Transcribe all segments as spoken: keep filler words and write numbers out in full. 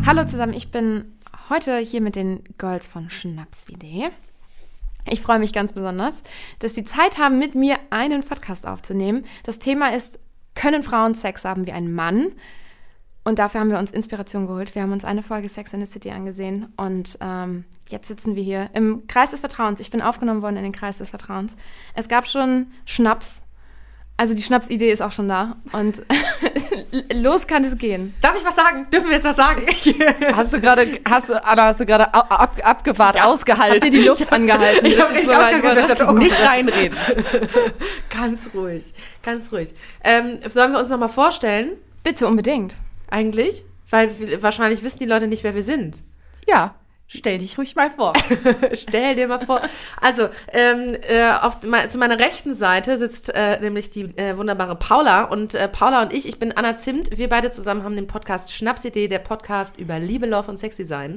Hallo zusammen, ich bin heute hier mit den Girls von Schnapsidee. Ich freue mich ganz besonders, dass sie Zeit haben, mit mir einen Podcast aufzunehmen. Das Thema ist, können Frauen Sex haben wie ein Mann? Und dafür haben wir uns Inspiration geholt. Wir haben uns eine Folge Sex and the City angesehen und ähm, jetzt sitzen wir hier im Kreis des Vertrauens. Ich bin aufgenommen worden in den Kreis des Vertrauens. Es gab schon Schnaps. Also die Schnapsidee ist auch schon da und los kann es gehen. Darf ich was sagen? Dürfen wir jetzt was sagen? Hast du gerade, hast du, Anna, hast du gerade ab, abgewartet, ja, ausgehalten? Habt ihr die Luft angehalten? Ich habe so dachte, oh, nicht reinreden. Ganz ruhig, ganz ruhig. Ähm, sollen wir uns nochmal vorstellen? Bitte, unbedingt. Eigentlich? Weil wir, wahrscheinlich wissen die Leute nicht, wer wir sind. Ja. Stell dich ruhig mal vor. Stell dir mal vor. Also, ähm, äh, auf, zu meiner rechten Seite sitzt äh, nämlich die äh, wunderbare Paula. Und äh, Paula und ich, ich bin Anna Zimt. Wir beide zusammen haben den Podcast Schnapsidee, der Podcast über Liebe, Love und Sexdesign.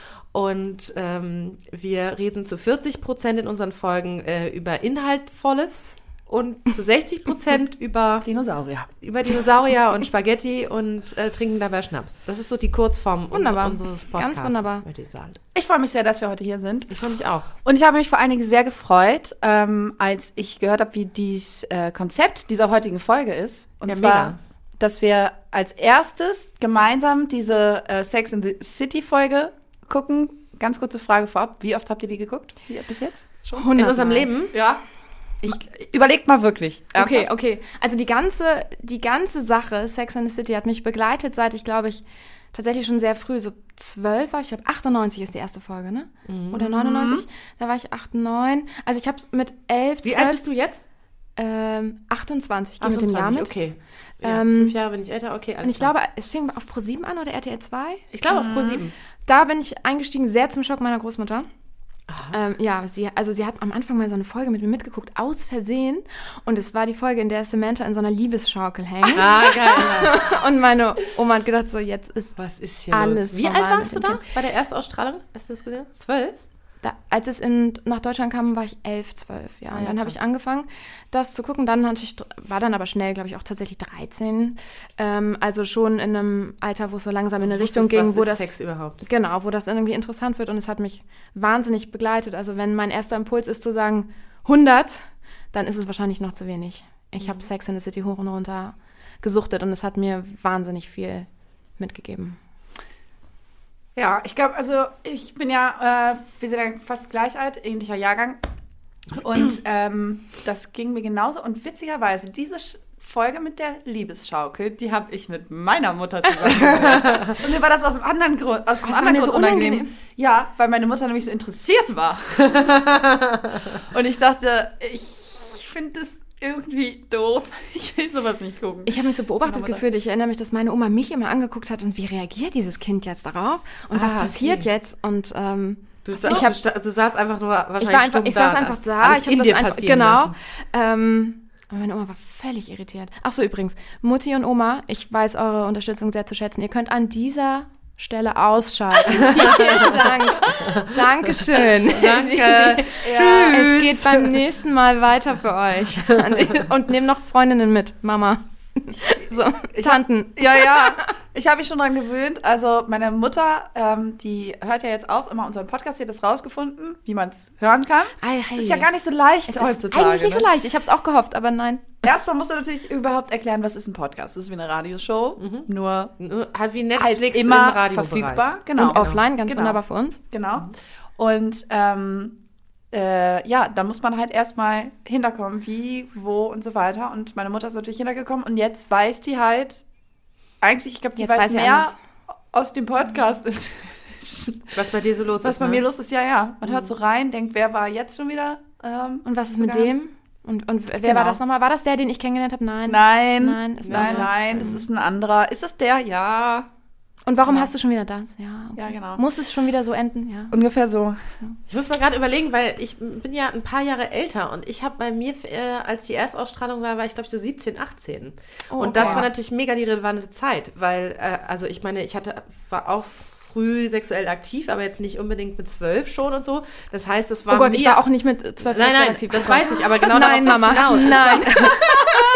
Und ähm, wir reden zu vierzig Prozent in unseren Folgen äh, über Inhaltvolles und zu sechzig Prozent über Dinosaurier. Über Dinosaurier und Spaghetti und äh, trinken dabei Schnaps. Das ist so die Kurzform wunderbar. unseres Podcasts. Ganz wunderbar. Würde ich sagen. Ich freue mich sehr, dass wir heute hier sind. Ich freue mich auch. Und ich habe mich vor allen Dingen sehr gefreut, ähm, als ich gehört habe, wie dieses äh, Konzept dieser heutigen Folge ist. Und ja, zwar, mega. dass wir als erstes gemeinsam diese äh, Sex and the City Folge gucken. Ganz kurze Frage vorab. Wie oft habt ihr die geguckt? Wie, bis jetzt? Schon? In unserem Leben? Ja. Ich, überlegt mal wirklich. Okay, Ernsthaft? okay. Also die ganze, die ganze Sache Sex and the City hat mich begleitet, seit ich, glaube ich, tatsächlich schon sehr früh, so zwölf war. Ich glaube, achtundneunzig ist die erste Folge, ne? Mhm. Oder neunundneunzig. Da war ich acht, neun. Also ich habe es mit elf, zwölf... Wie alt bist du jetzt? Ähm, achtundzwanzig. Ich gehe mit achtundzwanzig, dem Jahr mit. Okay. Ja, ähm, fünf Jahre bin ich älter, okay. Alles und ich klar. glaube, es fing auf ProSieben an oder R T L zwei. Ich glaube mhm. auf ProSieben. Da bin ich eingestiegen, sehr zum Schock meiner Großmutter. Ähm, ja, sie, also sie hat am Anfang mal so eine Folge mit mir mitgeguckt, aus Versehen. Und es war die Folge, in der Samantha in so einer Liebesschaukel hängt. Ah, geil. Ja. Und meine Oma hat gedacht, so jetzt ist Was ist hier alles los? Wie vorbei alt warst du mit dem da Kind. bei der Erstausstrahlung? Hast du das gesehen? Zwölf? Da, als es in, nach Deutschland kam, war ich elf, zwölf. Ja. Ah, Und ja, dann habe krass. ich angefangen, das zu gucken. Dann hatte ich, war dann aber schnell, glaube ich, auch tatsächlich dreizehn. Ähm, also schon in einem Alter, wo es so langsam in eine Richtung ging, was wo ist das Sex überhaupt? Genau, wo das irgendwie interessant wird. Und es hat mich wahnsinnig begleitet. Also wenn mein erster Impuls ist zu sagen hundert, dann ist es wahrscheinlich noch zu wenig. Ich mhm. habe Sex in the City hoch und runter gesuchtet und es hat mir wahnsinnig viel mitgegeben. Ja, ich glaube, also ich bin ja, äh, wir sind ja fast gleich alt, ähnlicher Jahrgang. Und ähm, das ging mir genauso. Und witzigerweise, diese Sch- Folge mit der Liebesschaukel, die habe ich mit meiner Mutter zusammen gehört. Und mir war das aus einem anderen Grund, aus einem Das war anderen mir Grund so unangenehm. unangenehm. Ja, weil meine Mutter nämlich so interessiert war. Und ich dachte, ich finde das irgendwie doof. Ich will sowas nicht gucken. Ich habe mich so beobachtet gefühlt. Ich erinnere mich, dass meine Oma mich immer angeguckt hat und wie reagiert dieses Kind jetzt darauf? Und Ah, was passiert okay. jetzt? Und ähm, Du, ich ich hab- hab, du, du saßt einfach nur wahrscheinlich ich war einfach, stumm ich da. saß einfach Das da. alles Ich habe in das dir einfach passieren genau. lassen. Ähm, aber meine Oma war völlig irritiert. Ach so, übrigens, Mutti und Oma, ich weiß eure Unterstützung sehr zu schätzen. Ihr könnt an dieser Stelle ausschalten. Vielen Dank. Dankeschön. Danke. Tschüss. Es geht beim nächsten Mal weiter für euch. Und nehmt noch Freundinnen mit, Mama. So, Tanten. Ja, ja. Ich habe mich schon dran gewöhnt. Also meine Mutter, ähm, die hört ja jetzt auch immer unseren Podcast, die hat das rausgefunden, wie man es hören kann. Ei, Es ei. ist ja gar nicht so leicht Es ist heutzutage. eigentlich nicht ne? so leicht. Ich habe es auch gehofft, aber nein. Erstmal musst du natürlich überhaupt erklären, was ist ein Podcast. Das ist wie eine Radioshow, nur Nur Halt wie halt Netflix im immer Radiobereich. verfügbar. Genau. Und offline, ganz Genau. wunderbar für uns. Genau. Und ähm, äh, ja, da muss man halt erstmal hinterkommen, wie, wo und so weiter. Und meine Mutter ist natürlich hintergekommen und jetzt weiß die halt, eigentlich, ich glaube, die Jetzt weiß, weiß sie mehr alles. aus dem Podcast ist. Was bei dir so los Was ist, bei ne? mir los ist, ja, ja. Man hört so rein, denkt, wer war jetzt schon wieder? Ähm, Und was ist mit sogar- dem? Und, und wer Genau. war das nochmal? War das der, den ich kennengelernt habe? Nein. Nein, Nein, ist ein nein, anderer. nein, das ist ein anderer. Ist es der? Ja. Und warum Ja. hast du schon wieder das? Ja, okay. Ja, genau. Muss es schon wieder so enden? Ja. Ungefähr so. Ich muss mal gerade überlegen, weil ich bin ja ein paar Jahre älter und ich habe bei mir, äh, als die Erstausstrahlung war, war ich glaube so siebzehn, achtzehn. Oh, und das okay. war natürlich mega die relevante Zeit, weil, äh, also ich meine, ich hatte, war auch früh sexuell aktiv, aber jetzt nicht unbedingt mit zwölf schon und so. Das heißt, es war Oh Gott, mir... ich war auch nicht mit zwölf Nein, sexuell nein, aktiv. das weiß ich, aber genau Nein, darauf will ich Mama. hinaus. Nein.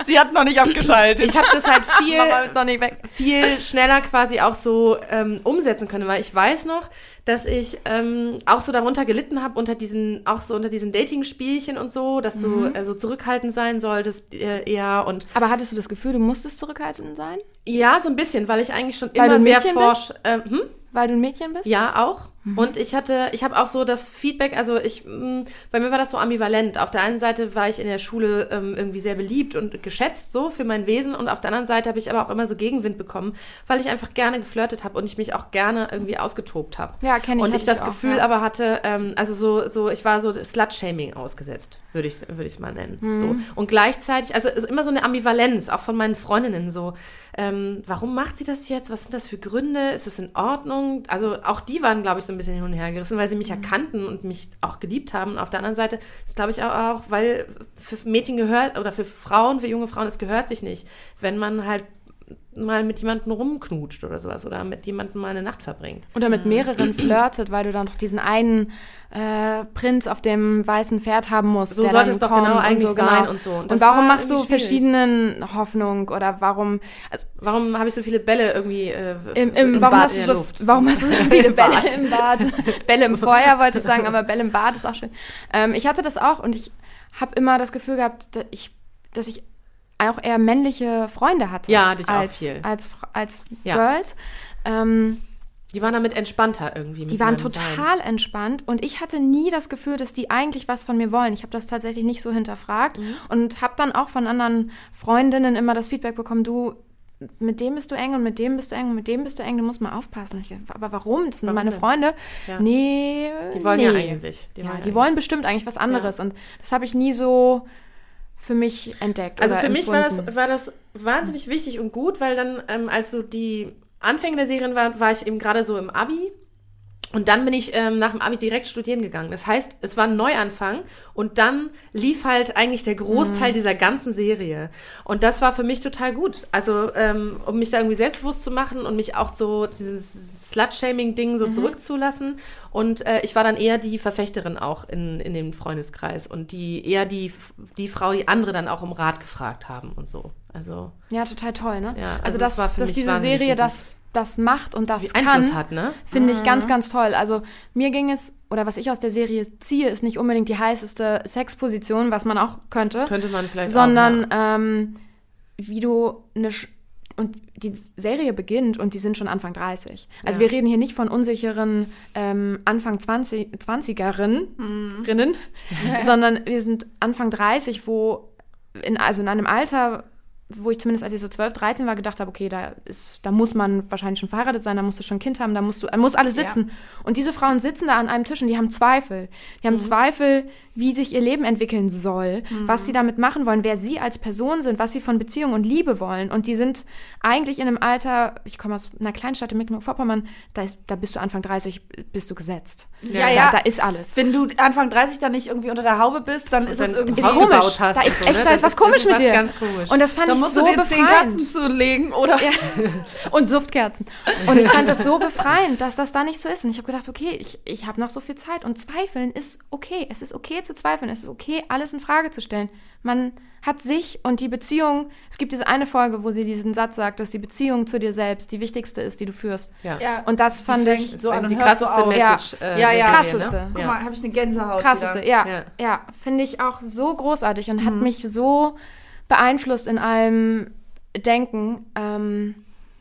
Sie hat noch nicht abgeschaltet. Ich habe das halt viel, Mama ist noch nicht weg. viel schneller quasi auch so ähm, umsetzen können, weil ich weiß noch, dass ich ähm, auch so darunter gelitten habe, unter diesen, auch so unter diesen Dating-Spielchen und so, dass Mhm. du äh, so zurückhaltend sein solltest äh, eher und Aber hattest du das Gefühl, du musstest zurückhaltend sein? ja, so ein bisschen, weil ich eigentlich schon Weil immer du ein sehr Mädchen forsch... Ähm, hm? Weil du ein Mädchen bist? Ja, auch. Und ich hatte, ich habe auch so das Feedback, also ich, mh, bei mir war das so ambivalent. Auf der einen Seite war ich in der Schule ähm, irgendwie sehr beliebt und geschätzt so für mein Wesen und auf der anderen Seite habe ich aber auch immer so Gegenwind bekommen, weil ich einfach gerne geflirtet habe und ich mich auch gerne irgendwie ausgetobt habe. Ja, kenn ich, Und hatte ich das ich auch, Gefühl ja. aber hatte, ähm, also so, so, ich war so Slut-Shaming ausgesetzt, würde ich es würde ich's mal nennen. Mhm. So. Und gleichzeitig, also es ist immer so eine Ambivalenz, auch von meinen Freundinnen so, ähm, warum macht sie das jetzt? Was sind das für Gründe? Ist es in Ordnung? Also auch die waren, glaube ich, so ein bisschen hin und her gerissen, weil sie mich erkannten und mich auch geliebt haben. Und auf der anderen Seite ist, glaube ich, auch, auch, weil für Mädchen gehört, oder für Frauen, für junge Frauen, es gehört sich nicht, wenn man halt mal mit jemandem rumknutscht oder sowas oder mit jemandem mal eine Nacht verbringt. Oder mit mehreren flirtet, weil du dann doch diesen einen äh, Prinz auf dem weißen Pferd haben musst, So der sollte dann es doch kommt genau und eigentlich so, sein genau. und so. Und Und, das warum war machst du irgendwie schwierig. verschiedenen Hoffnung oder warum also Warum habe ich so viele Bälle irgendwie äh, im, im, warum Bad hast in du der so Luft? warum hast du so viele Im Bälle Bad. im Bad? Bälle im Feuer wollte ich sagen, aber Bälle im Bad ist auch schön. Ähm, ich hatte das auch und ich habe immer das Gefühl gehabt, dass ich, dass ich auch eher männliche Freunde hatte Ja, dich auch als viel. als als Ja. Girls. Ähm, Die waren damit entspannter irgendwie. Die mit waren meinem total Sein. entspannt und ich hatte nie das Gefühl, dass die eigentlich was von mir wollen. Ich habe das tatsächlich nicht so hinterfragt Mhm. und habe dann auch von anderen Freundinnen immer das Feedback bekommen, du, mit dem bist du eng und mit dem bist du eng und mit dem bist du eng, du musst mal aufpassen. Ich dachte, aber warum? Das sind Warum meine denn? Freunde. Ja. Nee, Die wollen nee. ja eigentlich. Die ja, wollen die eigentlich. wollen bestimmt eigentlich was anderes und das habe ich nie so für mich entdeckt Also oder für mich war empfunden. das, war das wahnsinnig wichtig und gut, weil dann, ähm, als so die Anfänge der Serien waren, war ich eben gerade so im Abi. Und dann bin ich ähm, nach dem Abi direkt studieren gegangen. Das heißt, es war ein Neuanfang und dann lief halt eigentlich der Großteil mhm. dieser ganzen Serie. Und das war für mich total gut. Also, ähm, um mich da irgendwie selbstbewusst zu machen und mich auch so dieses Slut-Shaming-Ding so mhm. zurückzulassen. Und äh, ich war dann eher die Verfechterin auch in, in dem Freundeskreis und die eher die, die Frau, die andere dann auch um Rat gefragt haben und so. Also ja, total toll, ne? Ja, also also, das dass, war für dass mich diese wahnsinnig Serie wichtig. das, das macht und das wie kann, Einfluss hat, ne? finde ich ganz, ganz toll. Also mir ging es, oder was ich aus der Serie ziehe, ist nicht unbedingt die heißeste Sexposition, was man auch könnte. Könnte man vielleicht sondern auch, ja. ähm, wie du eine... Sch- und die Serie beginnt und die sind schon Anfang dreißig. Also Ja. wir reden hier nicht von unsicheren ähm, Anfang zwanzig, zwanzigerinnen, Mhm. Rinnen, sondern wir sind Anfang dreißig, wo, in, also in einem Alter, wo ich zumindest, als ich so zwölf, dreizehn war, gedacht habe, okay, da ist, da muss man wahrscheinlich schon verheiratet sein, da musst du schon ein Kind haben, da musst du, da muss alles sitzen. Ja. Und diese Frauen sitzen da an einem Tisch und die haben Zweifel. Die haben mhm. Zweifel, wie sich ihr Leben entwickeln soll, mhm. was sie damit machen wollen, wer sie als Person sind, was sie von Beziehung und Liebe wollen. Und die sind eigentlich in einem Alter, ich komme aus einer Kleinstadt in Mecklenburg-Vorpommern, da, ist, da bist du Anfang dreißig, bist du gesetzt. Ja, ja. Da, da ist alles. Wenn du Anfang dreißig dann nicht irgendwie unter der Haube bist, dann und ist dann es irgendwie Haus komisch. gebaut hast. Da ist so, echt, ne? da ist was komisch mit dir. Ganz komisch. Und das fand dann ich musst so du dir zehn befreiend. Kerzen zulegen, oder? Ja. Und Duftkerzen. Und ich fand das so befreiend, dass das da nicht so ist. Und ich habe gedacht, okay, ich, ich habe noch so viel Zeit. Und zweifeln ist okay. Es ist okay zu zweifeln. Es ist okay, alles in Frage zu stellen. Man hat sich und die Beziehung, es gibt diese eine Folge, wo sie diesen Satz sagt, dass die Beziehung zu dir selbst die wichtigste ist, die du führst. Ja. Ja. Und das fand Die ich fängt so an die und hört so krasseste auf. Message. Ja. Äh, Ja, ja. der Serie, Krasseste. Ne? Guck Ja. mal, habe ich eine Gänsehaut. krasseste, wieder. ja, Ja. ja, finde ich auch so großartig und hat mich so beeinflusst in allem Denken, ähm,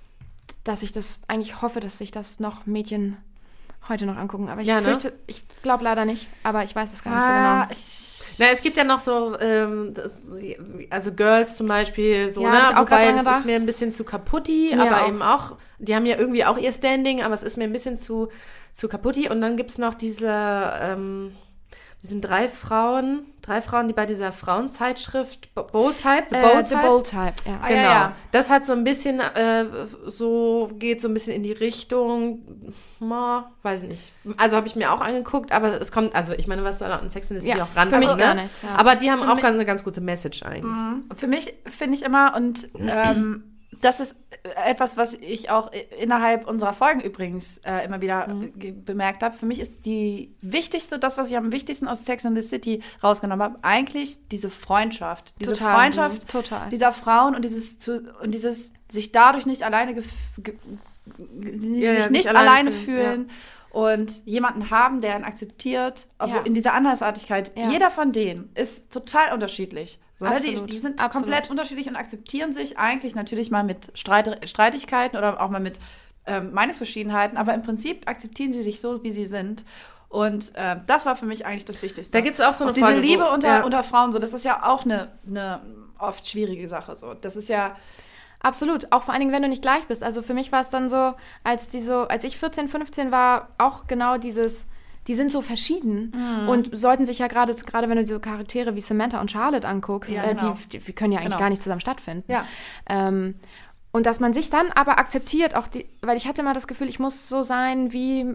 dass ich das eigentlich hoffe, dass sich das noch Mädchen heute noch angucken. Aber ich Ja, ne? fürchte, ich glaube leider nicht, aber ich weiß es gar nicht Ah, so ich, Na, es gibt ja noch so, ähm, das, also Girls zum Beispiel, so, Ja, ne? hab ich auch grad Wobei dran das gedacht. ist mir ein bisschen zu kaputti, Mir aber auch. eben auch, die haben ja irgendwie auch ihr Standing, aber es ist mir ein bisschen zu, zu kaputti. Und dann gibt es noch diese, ähm, die sind drei Frauen, drei Frauen, die bei dieser Frauenzeitschrift Bo- Bold Type, The genau. Bold Äh, The Type. Bold Type, ja. Ah, Genau. ja, ja. Das hat so ein bisschen, äh, so, geht so ein bisschen in die Richtung, ma, weiß ich nicht. Also habe ich mir auch angeguckt, aber es kommt, also ich meine, was soll an Sex in the City Ja, auch ran? für mich also, gar ne? nichts, ja. Aber die haben Für auch mich- ganz, eine ganz gute Message eigentlich. Für mich finde ich immer, und ähm, das ist etwas, was ich auch innerhalb unserer Folgen übrigens äh, immer wieder mhm. ge- bemerkt habe. Für mich ist die wichtigste, das, was ich am wichtigsten aus Sex and the City rausgenommen habe, eigentlich diese Freundschaft. Diese Total, Freundschaft mhm. Total. dieser Frauen und dieses, zu, und dieses sich dadurch nicht alleine, gef- ge- ge- Ja, sich ja, nicht nicht alleine, alleine fühlen. fühlen, Und jemanden haben, der ihn akzeptiert, obwohl Ja. in dieser Andersartigkeit. Ja. Jeder von denen ist total unterschiedlich. So, ne? die, Absolut. die sind Absolut. komplett unterschiedlich und akzeptieren sich eigentlich natürlich mal mit Streit, Streitigkeiten oder auch mal mit ähm, Meinungsverschiedenheiten, aber im Prinzip akzeptieren sie sich so, wie sie sind. Und äh, das war für mich eigentlich das Wichtigste. Da gibt es auch so eine auch diese Folge, Liebe wo- unter, ja. unter Frauen, so, das ist ja auch eine, eine oft schwierige Sache. So. Das ist ja... Absolut, auch vor allen Dingen, wenn du nicht gleich bist. Also für mich war es dann so, als die so, als ich vierzehn, fünfzehn war, auch genau dieses, die sind so verschieden Mhm. und sollten sich ja gerade, gerade wenn du diese Charaktere wie Samantha und Charlotte anguckst, Ja, äh, genau. die, die können ja eigentlich Genau. gar nicht zusammen stattfinden. Ja. Ähm, und dass man sich dann aber akzeptiert, auch die, weil ich hatte immer das Gefühl, ich muss so sein wie,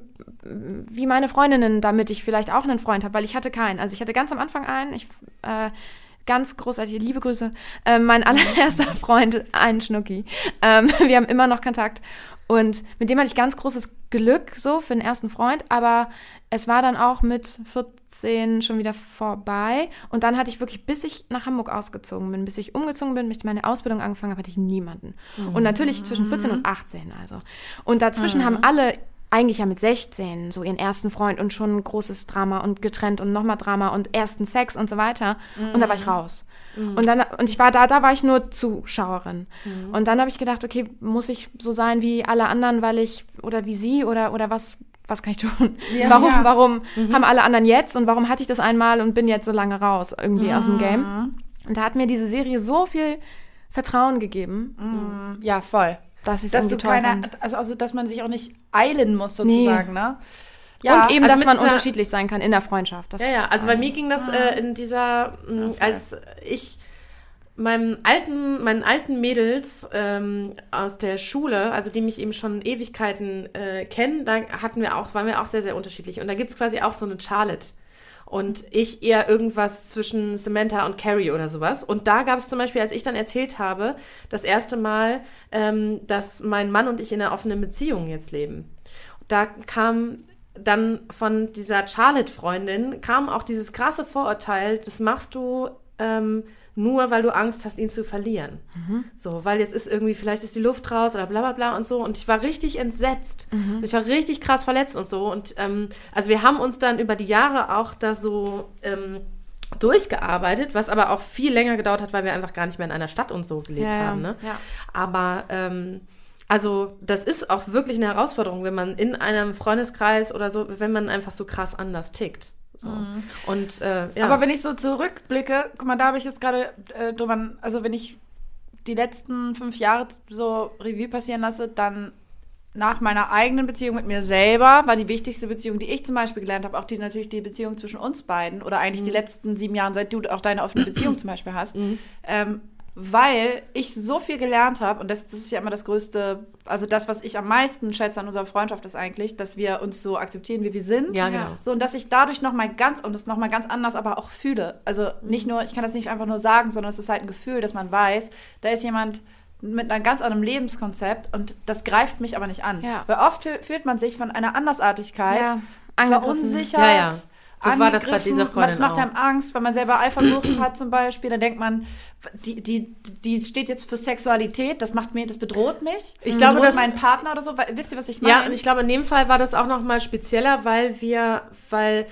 wie meine Freundinnen, damit ich vielleicht auch einen Freund habe, weil ich hatte keinen. Also ich hatte ganz am Anfang einen, ich äh, ganz großartige, liebe Grüße, äh, mein allererster Freund, ein Schnucki. Ähm, wir haben immer noch Kontakt und mit dem hatte ich ganz großes Glück so für den ersten Freund, aber es war dann auch mit vierzehn schon wieder vorbei und dann hatte ich wirklich, bis ich nach Hamburg ausgezogen bin, bis ich umgezogen bin, bis ich meine Ausbildung angefangen habe, hatte ich niemanden. Mhm. Und natürlich zwischen vierzehn und achtzehn also. Und dazwischen mhm. haben alle eigentlich ja mit sechzehn so ihren ersten Freund und schon ein großes Drama und getrennt und nochmal Drama und ersten Sex und so weiter. Mm. Und da war ich raus. Mm. Und dann und ich war da, da war ich nur Zuschauerin. Mm. Und dann habe ich gedacht, okay, muss ich so sein wie alle anderen, weil ich, oder wie sie, oder, oder was, was kann ich tun? Ja, warum ja. warum mhm. haben alle anderen jetzt und warum hatte ich das einmal und bin jetzt so lange raus irgendwie mm. aus dem Game? Und da hat mir diese Serie so viel Vertrauen gegeben. Mm. Ja, voll. Dass, dass du keine, also, also dass man sich auch nicht eilen muss sozusagen, nee. ne? Ja, und eben, also dass man dieser, unterschiedlich sein kann in der Freundschaft. Das ja, ja, also bei mir ging das äh, in dieser, mh, okay. als ich meinem alten, meinen alten Mädels ähm, aus der Schule, also die mich eben schon Ewigkeiten äh, kennen, da hatten wir auch, waren wir auch sehr, sehr unterschiedlich. Und da gibt es quasi auch so eine Charlotte. Und ich eher irgendwas zwischen Samantha und Carrie oder sowas. Und da gab es zum Beispiel, als ich dann erzählt habe, das erste Mal, ähm, dass mein Mann und ich in einer offenen Beziehung jetzt leben. Da kam dann von dieser Charlotte-Freundin, kam auch dieses krasse Vorurteil, das machst du ähm, nur, weil du Angst hast, ihn zu verlieren. Mhm. So, weil jetzt ist irgendwie, vielleicht ist die Luft raus oder bla bla bla und so. Und ich war richtig entsetzt. Mhm. Und ich war richtig krass verletzt und so. Und ähm, also wir haben uns dann über die Jahre auch da so ähm, durchgearbeitet, was aber auch viel länger gedauert hat, weil wir einfach gar nicht mehr in einer Stadt und so gelebt ja, haben. Ne? Ja. Aber ähm, also das ist auch wirklich eine Herausforderung, wenn man in einem Freundeskreis oder so, wenn man einfach so krass anders tickt. So. Mhm. Und, äh, ja. Aber wenn ich so zurückblicke, guck mal, da habe ich jetzt gerade äh, drüber, also wenn ich die letzten fünf Jahre so Revue passieren lasse, dann nach meiner eigenen Beziehung mit mir selber war die wichtigste Beziehung, die ich zum Beispiel gelernt habe, auch die natürlich die Beziehung zwischen uns beiden oder eigentlich mhm. die letzten sieben Jahre, seit du auch deine offene Beziehung zum Beispiel hast, mhm. ähm, weil ich so viel gelernt habe und das, das ist ja immer das Größte, also das, was ich am meisten schätze an unserer Freundschaft, ist eigentlich, dass wir uns so akzeptieren, wie wir sind. Ja, genau. So, und dass ich dadurch nochmal ganz, und das nochmal ganz anders aber auch fühle. Also nicht nur, ich kann das nicht einfach nur sagen, sondern es ist halt ein Gefühl, dass man weiß, da ist jemand mit einem ganz anderen Lebenskonzept und das greift mich aber nicht an. Ja. Weil oft fühlt man sich von einer Andersartigkeit ja, verunsichert, ja, ja. So war das bei dieser Freundin das macht auch. einem Angst, weil man selber Eifersucht hat zum Beispiel. Dann denkt man, die, die, die steht jetzt für Sexualität, das macht mir, das bedroht mich. Ich glaube, bedroht das meinen Partner oder so. Wisst ihr, was ich meine? Ja, und ich glaube, in dem Fall war das auch noch mal spezieller, weil wir, weil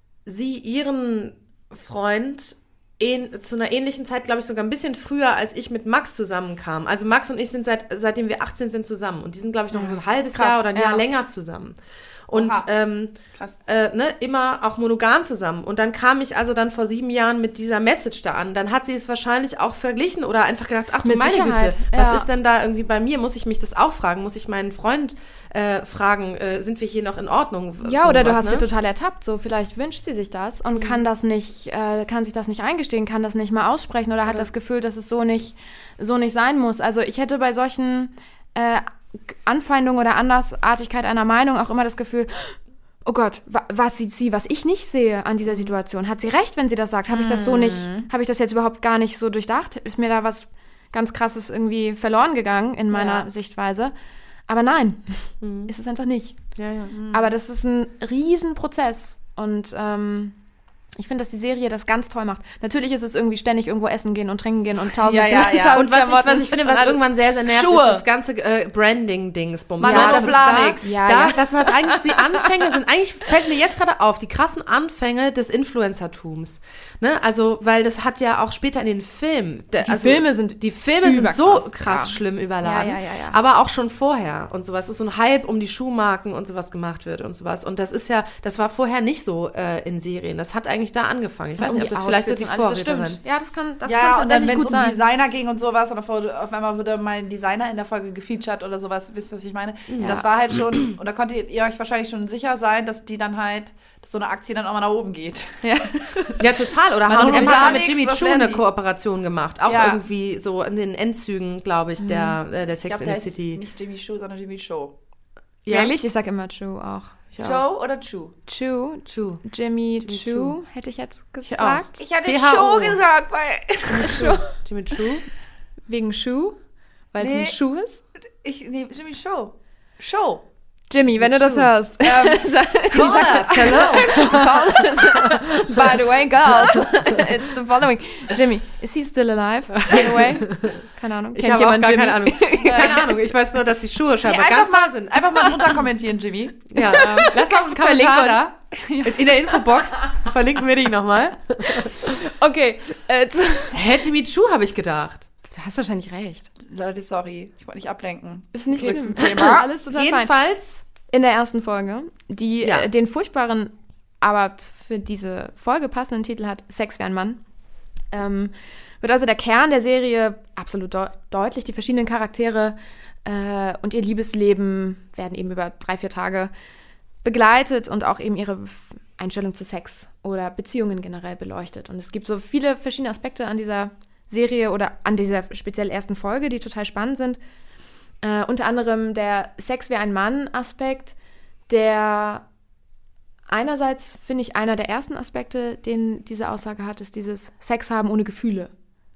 sie ihren Freund in, zu einer ähnlichen Zeit, glaube ich, sogar ein bisschen früher, als ich mit Max zusammenkam. Also Max und ich sind seit, seitdem wir achtzehn sind zusammen. Und die sind, glaube ich, noch so ein halbes Krass, Jahr oder ein ja. Jahr länger zusammen. Und ähm, äh, ne, immer auch monogam zusammen. Und dann kam ich also dann vor sieben Jahren mit dieser Message da an. Dann hat sie es wahrscheinlich auch verglichen oder einfach gedacht, ach du Mit meine Sicherheit, Güte, ja. was ist denn da irgendwie bei mir? Muss ich mich das auch fragen? Muss ich meinen Freund äh, fragen, äh, sind wir hier noch in Ordnung? Ja, so oder du was, hast ne? sie total ertappt. So, vielleicht wünscht sie sich das und mhm. kann das nicht, äh, kann sich das nicht eingestehen, kann das nicht mal aussprechen oder, oder hat das Gefühl, dass es so nicht, so nicht sein muss. Also ich hätte bei solchen äh, Anfeindungen oder Andersartigkeit einer Meinung auch immer das Gefühl, oh Gott, wa- was sieht sie, was ich nicht sehe an dieser Situation? Hat sie recht, wenn sie das sagt? Habe ich das so nicht, habe ich das jetzt überhaupt gar nicht so durchdacht? Ist mir da was, ganz krasses irgendwie verloren gegangen in meiner Ja. Sichtweise. Aber nein, Mhm. ist es einfach nicht. Ja, ja. Aber das ist ein Riesenprozess und ähm, ich finde, dass die Serie das ganz toll macht. Natürlich ist es irgendwie ständig irgendwo essen gehen und trinken gehen und tausend, Ja, ja, ja. tausend Und was ich, Klamotten was ich finde, und was alles. irgendwann sehr, sehr nervt, Schuhe. ist das ganze äh, Branding-Dings. Man hat das doch ist gar da, nix. Ja, da, ja. das sind eigentlich die Anfänge, sind eigentlich, fällt mir jetzt gerade auf, die krassen Anfänge des Influencertums. Ne? Also, weil das hat ja auch später in den Filmen. Die also, Filme sind Die Filme sind so überkrass, krass ja. schlimm überladen. Ja, ja, ja, ja. Aber auch schon vorher und sowas. Es ist so ein Hype um die Schuhmarken und sowas gemacht wird und sowas. Und das ist ja, das war vorher nicht so äh, in Serien. Das hat eigentlich da angefangen. Ich weiß nicht, ob das vielleicht so die Outfits und alles, das Vorreiterin. stimmt. Ja, das kann, das ja, kann und dann, tatsächlich wenn es gut um sein. Designer ging und sowas, und auf, auf einmal wurde mein Designer in der Folge gefeatured oder sowas, wisst ihr, was ich meine? Das war halt schon, und da konntet ihr euch wahrscheinlich schon sicher sein, dass die dann halt, dass so eine Aktie dann auch mal nach oben geht. Ja. Ja, total. Oder Man H und M hat hat gar mit nichts, Jimmy was Choo werden eine die? Kooperation gemacht. Auch Ja. irgendwie so in den Endzügen, glaube ich, der, äh, der Ich Sex glaube, in der the ist City. nicht Jimmy Choo, sondern Jimmy Show. Ja. Ehrlich, ich sag immer Choo auch. Ich auch. Joe oder Choo? Choo, Choo. Jimmy, Choo. Choo, hätte ich jetzt auch. gesagt. Ich hatte C H O. Show gesagt, weil Jimmy Choo. Wegen Schuh, weil es Nee. ein Schuh ist. ich, nee, Jimmy Show. Show. Jimmy, wenn du das Choo. hörst. Ähm, Call us, hello. By the way, girls, it's the following. Jimmy, is he still alive? By the way? Keine Ahnung. Ich Kennt habe auch jemand gar Jimmy? keine Ahnung. Keine Ahnung. Ich weiß nur, dass die Schuhe nee, scheinbar einfach, ganz mal, da sind. einfach mal drunter kommentieren, Jimmy. Ja, ähm, lass auch einen Verlink Kommentar da. In der Infobox verlinken wir dich nochmal. Okay, äh, zu- Hä, Jimmy Choo habe ich gedacht. du hast wahrscheinlich recht. Leute, sorry. Ich wollte nicht ablenken. Ist nicht Zurück schlimm. zum Thema. Alles total fein. Jedenfalls, In der ersten Folge, die Ja. äh, den furchtbaren, aber für diese Folge passenden Titel hat, Sex wie ein Mann, ähm, wird also der Kern der Serie absolut deu- deutlich. Die verschiedenen Charaktere äh, und ihr Liebesleben werden eben über drei, vier Tage begleitet und auch eben ihre F- Einstellung zu Sex oder Beziehungen generell beleuchtet. Und es gibt so viele verschiedene Aspekte an dieser Serie oder an dieser speziell ersten Folge, die total spannend sind. Äh, unter anderem der Sex wie ein Mann-Aspekt, der einerseits, finde ich, einer der ersten Aspekte, den diese Aussage hat, ist dieses Sex haben ohne Gefühle.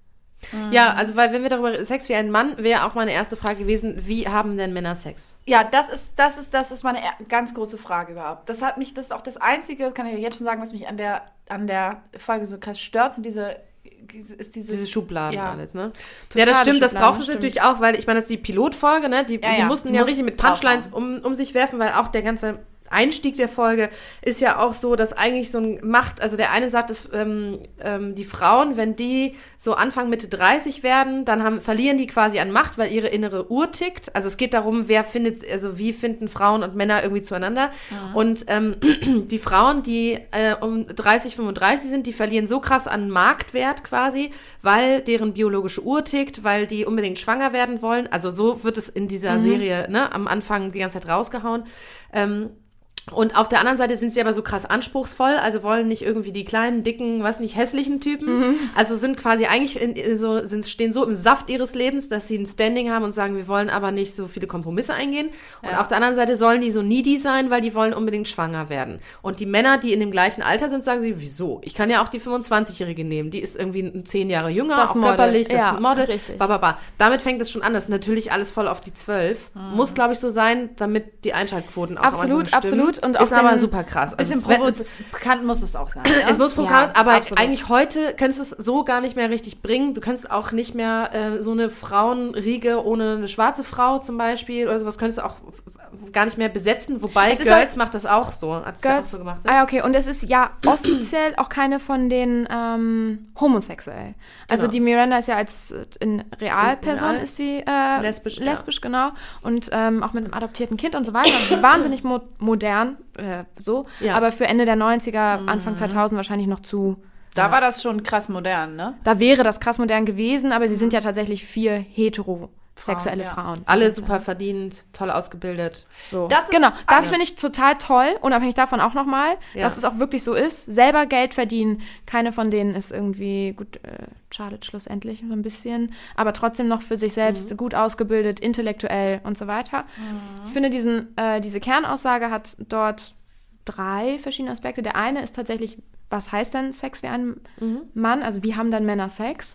ja, also weil wenn wir darüber Sex wie ein Mann, wäre auch meine erste Frage gewesen, wie haben denn Männer Sex? Ja, das ist, das ist, das ist meine er- ganz große Frage überhaupt. Das hat mich, das ist auch das Einzige, kann ich jetzt schon sagen, was mich an der, an der Folge so krass stört, sind diese, ist dieses, Diese Schubladen ja. alles, ne? Totale Ja, das stimmt, das Schubladen, braucht es stimmt. natürlich auch, weil ich meine, das ist die Pilotfolge, ne? Die, Ja, die ja, mussten die ja muss richtig mit Punchlines um, um sich werfen, weil auch der ganze Einstieg der Folge ist ja auch so, dass eigentlich so ein Macht, also der eine sagt, dass ähm, ähm, die Frauen, wenn die so Anfang Mitte dreißig werden, dann haben, verlieren die quasi an Macht, weil ihre innere Uhr tickt. Also es geht darum, wer findet, also wie finden Frauen und Männer irgendwie zueinander. Mhm. Und ähm, die Frauen, die äh, um dreißig, fünfunddreißig sind, die verlieren so krass an Marktwert quasi, weil deren biologische Uhr tickt, weil die unbedingt schwanger werden wollen. Also so wird es in dieser Mhm. Serie ne, am Anfang die ganze Zeit rausgehauen. Ähm, Und auf der anderen Seite sind sie aber so krass anspruchsvoll, also wollen nicht irgendwie die kleinen, dicken, was nicht, hässlichen Typen. Mhm. Also sind quasi eigentlich in, in so, sind, stehen so im Saft ihres Lebens, dass sie ein Standing haben und sagen, wir wollen aber nicht so viele Kompromisse eingehen. Und Ja. auf der anderen Seite sollen die so needy sein, weil die wollen unbedingt schwanger werden. Und die Männer, die in dem gleichen Alter sind, sagen sie, wieso? Ich kann ja auch die fünfundzwanzigjährige nehmen. Die ist irgendwie zehn Jahre jünger, Das auch Model. körperlich, das Ja, ist ein Model. richtig. Ba, ba, ba. Damit fängt es schon an. Das ist natürlich alles voll auf die zwölf. Muss, glaube ich, so sein, damit die Einschaltquoten auch am Absolut, Anfang stimmen. absolut. Und ist auch aber den- super krass. Bisschen es, wär- provokant muss es auch sein. Ja? es muss provokant, Ja, aber absolut. eigentlich heute könntest du es so gar nicht mehr richtig bringen. Du könntest auch nicht mehr äh, so eine Frauenriege ohne eine schwarze Frau zum Beispiel oder sowas könntest du auch gar nicht mehr besetzen. Wobei Es ist Girls halt- macht das auch so. Hat es ja auch Girls, so gemacht. Ne? ah, okay, und es ist ja offiziell auch keine von den ähm, homosexuell. Also Genau. die Miranda ist ja als äh, in Realperson Real- ist sie äh, Lesbisch, ja. lesbisch genau. Und ähm, auch mit einem adoptierten Kind und so weiter. Wahnsinnig mo modern, äh, so. Ja. Aber für Ende der neunziger, Anfang zweitausend wahrscheinlich noch zu. Da war das schon krass modern, ne? Da wäre das krass modern gewesen, aber sie sind ja tatsächlich vier heterosexuelle Frauen, Frauen. ja. Alle Und, super verdient, toll ausgebildet. So. Das ist- genau, das ja. finde ich total toll, unabhängig davon auch nochmal, Ja. dass es auch wirklich so ist. Selber Geld verdienen, keine von denen ist irgendwie, gut, äh, schadet schlussendlich so ein bisschen, aber trotzdem noch für sich selbst Mhm. gut ausgebildet, intellektuell und so weiter. Ich finde, diesen, äh, diese Kernaussage hat dort drei verschiedene Aspekte. Der eine ist tatsächlich, was heißt denn Sex wie ein Mhm. Mann? Also wie haben dann Männer Sex?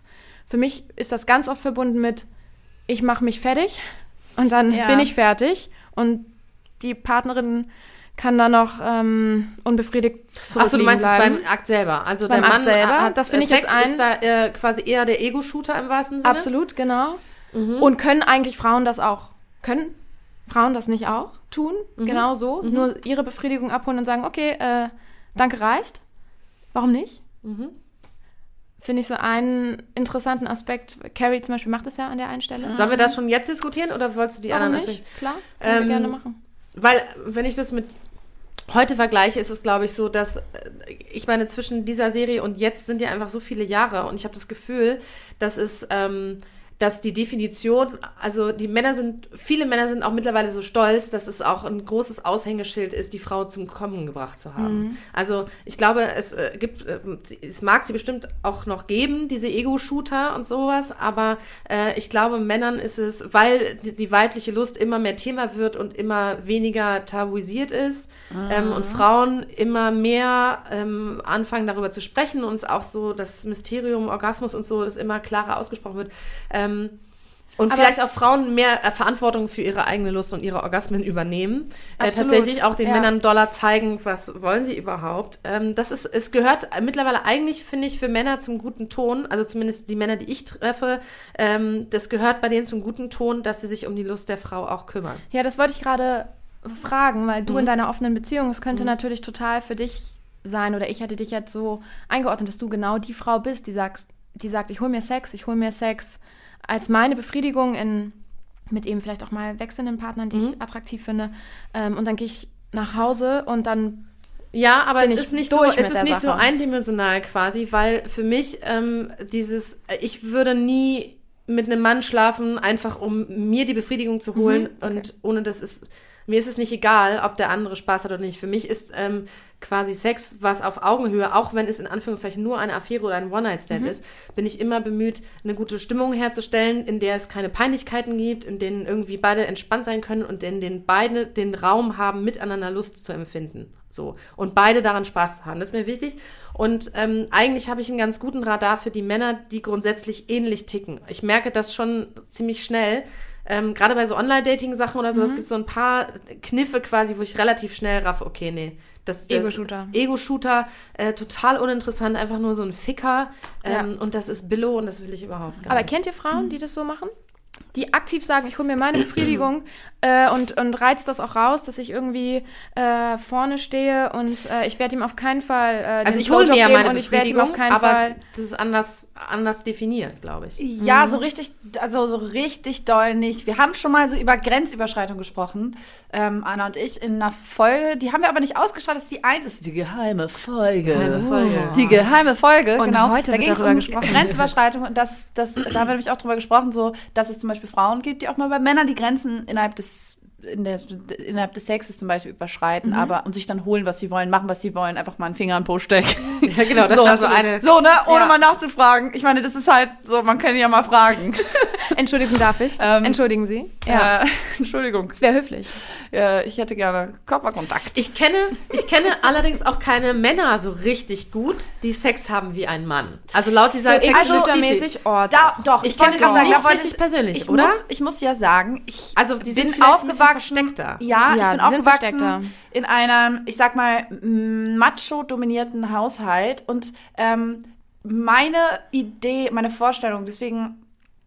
für mich ist das ganz oft verbunden mit, ich mache mich fertig und dann Ja. bin ich fertig und die Partnerin kann dann noch ähm, unbefriedigt zurückliegen Achso, du meinst bleiben. es beim Akt selber. Also Beim der Akt Mann selber, hat, das finde ich Sex ist ein- ist da äh, quasi eher der Ego-Shooter im wahrsten Sinne. Absolut, genau. Und können eigentlich Frauen das auch, können Frauen das nicht auch tun? Genau so. Nur ihre Befriedigung abholen und sagen, okay, äh, danke, reicht. Warum nicht? Mhm. Finde ich so einen interessanten Aspekt. Carrie zum Beispiel macht das ja an der einen Stelle. Sollen wir das schon jetzt diskutieren oder wolltest du die Warum anderen nicht? Aspekte? Klar, können Ähm, wir gerne machen. Weil, wenn ich das mit heute vergleiche, ist es, glaube ich, so, dass, äh, ich meine, zwischen dieser Serie und jetzt sind ja einfach so viele Jahre und ich habe das Gefühl, dass es, ähm, dass die Definition, also die Männer sind, viele Männer sind auch mittlerweile so stolz, dass es auch ein großes Aushängeschild ist, die Frau zum Kommen gebracht zu haben. Mhm. Also ich glaube, es äh, gibt, äh, es mag sie bestimmt auch noch geben, diese Ego-Shooter und sowas, aber äh, ich glaube, Männern ist es, weil die, die weibliche Lust immer mehr Thema wird und immer weniger tabuisiert ist Mhm. ähm, und Frauen immer mehr ähm, anfangen darüber zu sprechen und es auch so das Mysterium Orgasmus und so, das immer klarer ausgesprochen wird, ähm, und Aber- vielleicht auch Frauen mehr äh, Verantwortung für ihre eigene Lust und ihre Orgasmen übernehmen. Äh, Absolut, tatsächlich auch den ja. Männern Dollar zeigen, was wollen sie überhaupt. Ähm, das ist, es gehört mittlerweile eigentlich, finde ich, für Männer zum guten Ton, also zumindest die Männer, die ich treffe, ähm, das gehört bei denen zum guten Ton, dass sie sich um die Lust der Frau auch kümmern. Ja, das wollte ich gerade fragen, weil du in deiner offenen Beziehung, es könnte natürlich total für dich sein oder ich hätte dich jetzt so eingeordnet, dass du genau die Frau bist, die sagst, die sagt, ich hole mir Sex, ich hole mir Sex als meine Befriedigung in, mit eben vielleicht auch mal wechselnden Partnern, die ich attraktiv finde. Ähm, und dann gehe ich nach Hause und dann Ja, aber Bin es ich ist nicht so, durch es mit ist der nicht so Sache. eindimensional quasi, weil für mich ähm, dieses, ich würde nie mit einem Mann schlafen, einfach um mir die Befriedigung zu holen und ohne das ist, mir ist es nicht egal, ob der andere Spaß hat oder nicht. Für mich ist ähm, quasi Sex was auf Augenhöhe, auch wenn es in Anführungszeichen nur eine Affäre oder ein One-Night-Stand ist, bin ich immer bemüht, eine gute Stimmung herzustellen, in der es keine Peinlichkeiten gibt, in denen irgendwie beide entspannt sein können und in denen beide den Raum haben, miteinander Lust zu empfinden. So. Und beide daran Spaß zu haben. Das ist mir wichtig. Und ähm, eigentlich habe ich einen ganz guten Radar für die Männer, die grundsätzlich ähnlich ticken. Ich merke das schon ziemlich schnell. Ähm, gerade bei so Online-Dating-Sachen oder sowas gibt es so ein paar Kniffe quasi, wo ich relativ schnell raffe, okay, nee. Das, das Ego-Shooter. Ego-Shooter, äh, total uninteressant, einfach nur so ein Ficker. Ähm, Ja. Und das ist Billo und das will ich überhaupt gar Aber nicht. kennt ihr Frauen, die das so machen? Die aktiv sagen, ich hole mir meine Befriedigung äh, und, und reizt das auch raus, dass ich irgendwie äh, vorne stehe und äh, ich werde ihm auf keinen Fall äh, den Also ich hole Blowjob mir ja geben meine und ich werde ihm Befriedigung, auf keinen aber Fall... das ist anders, anders definiert, glaube ich. Ja, so richtig, also so richtig doll nicht. Wir haben schon mal so über Grenzüberschreitung gesprochen, ähm, Anna und ich, in einer Folge, die haben wir aber nicht ausgestrahlt, das ist die eins, das ist die geheime Folge. Geheime Folge. Die geheime Folge, Und genau. heute da wird ging es darüber um gesprochen. Grenzüberschreitung und das, das, da haben wir nämlich auch drüber gesprochen, so, dass es zum Beispiel Frauen gibt, die auch mal bei Männern die Grenzen innerhalb des in der, innerhalb des Sexes zum Beispiel überschreiten, aber und sich dann holen, was sie wollen, machen, was sie wollen, einfach mal einen Finger in den Po stecken. Ja, genau, das so, war so eine... So, ne? Ohne Ja. mal nachzufragen. Ich meine, das ist halt so, man kann ja mal fragen. Entschuldigung, darf ich? Ähm, Entschuldigen Sie? Ja, Äh, Entschuldigung. es wäre höflich. Äh, ich hätte gerne Körperkontakt. Ich kenne, ich kenne allerdings auch keine Männer so richtig gut, die Sex haben wie ein Mann. Also laut dieser So Sex- Ego-Shooter-mäßig, oh, Da, doch, Ich ich wollte kenne gerade sagen, nicht da wollte richtig ich persönlich, ich oder? Muss, ich muss ja sagen, ich Also die sind bin vielleicht ein bisschen aufgewachsen. versteckter. Ja, Ja, ich bin die sind aufgewachsen versteckter. in einem, ich sag mal, m- macho-dominierten Haushalt und ähm, meine Idee, meine Vorstellung, deswegen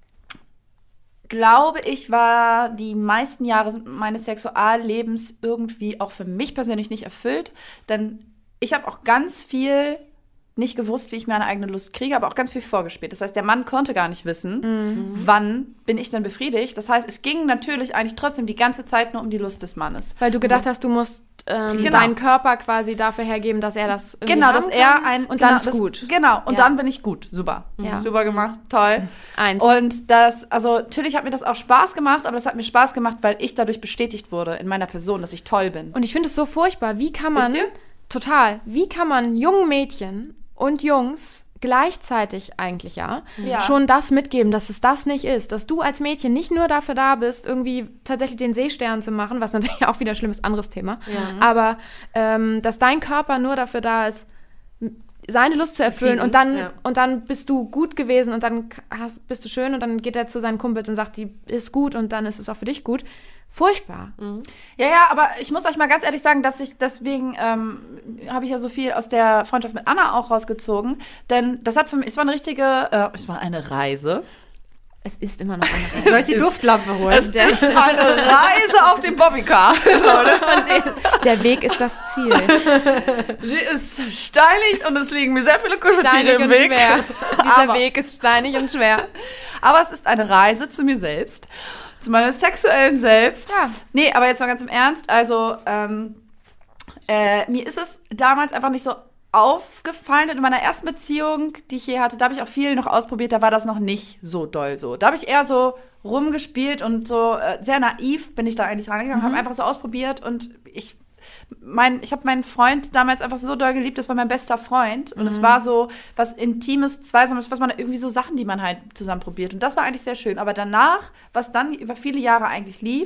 glaube ich, war die meisten Jahre meines Sexuallebens irgendwie auch für mich persönlich nicht erfüllt, denn ich habe auch ganz viel nicht gewusst, wie ich meine eigene Lust kriege, aber auch ganz viel vorgespielt. Das heißt, der Mann konnte gar nicht wissen, Mhm. wann bin ich denn befriedigt. Das heißt, es ging natürlich eigentlich trotzdem die ganze Zeit nur um die Lust des Mannes. Weil du gedacht hast, du musst ähm, Genau. deinen Körper quasi dafür hergeben, dass er das irgendwie Genau, haben dass er kann. ein... Und genau, dann ist das, gut. Genau, und Ja. dann bin ich gut. Super. Ja. Super gemacht, toll. Eins. Und das, also natürlich hat mir das auch Spaß gemacht, aber das hat mir Spaß gemacht, weil ich dadurch bestätigt wurde in meiner Person, dass ich toll bin. Und ich finde es so furchtbar. Wie kann man, Wisst ihr? total, wie kann man jungen Mädchen und Jungs gleichzeitig eigentlich ja, Ja. schon das mitgeben, dass es das nicht ist. Dass du als Mädchen nicht nur dafür da bist, irgendwie tatsächlich den Seestern zu machen, was natürlich auch wieder schlimm ist, anderes Thema. Ja. Aber ähm, dass dein Körper nur dafür da ist, m- seine Lust zu erfüllen teasen, und dann ja. und dann bist du gut gewesen und dann hast, bist du schön und dann geht er zu seinen Kumpels und sagt, die ist gut und dann ist es auch für dich gut. Furchtbar. Mhm. Ja, ja, aber ich muss euch mal ganz ehrlich sagen, dass ich deswegen ähm, habe ich ja so viel aus der Freundschaft mit Anna auch rausgezogen, denn das hat für mich, es war eine richtige, äh, es war eine Reise. Es ist immer noch eine Reise. Soll ich die Duftlampe holen? Es ist eine Reise auf dem Bobbycar. Der Weg ist das Ziel. Sie ist steinig und es liegen mir sehr viele Kuscheltiere Steinig im und Weg. schwer. Dieser Aber- Weg ist steinig und schwer. Aber es ist eine Reise zu mir selbst, zu meinem sexuellen Selbst. Ja. Nee, aber jetzt mal ganz im Ernst. Also, ähm, äh, mir ist es damals einfach nicht so aufgefallen. In meiner ersten Beziehung, die ich je hatte, da habe ich auch viel noch ausprobiert, da war das noch nicht so doll so. Da habe ich eher so rumgespielt und so äh, sehr naiv bin ich da eigentlich rangegangen, Mhm. habe einfach so ausprobiert und ich mein, ich habe meinen Freund damals einfach so doll geliebt, das war mein bester Freund. Und Mhm. es war so was Intimes, Zweisames, was man irgendwie so Sachen, die man halt zusammen probiert. Und das war eigentlich sehr schön. Aber danach, was dann über viele Jahre eigentlich lief,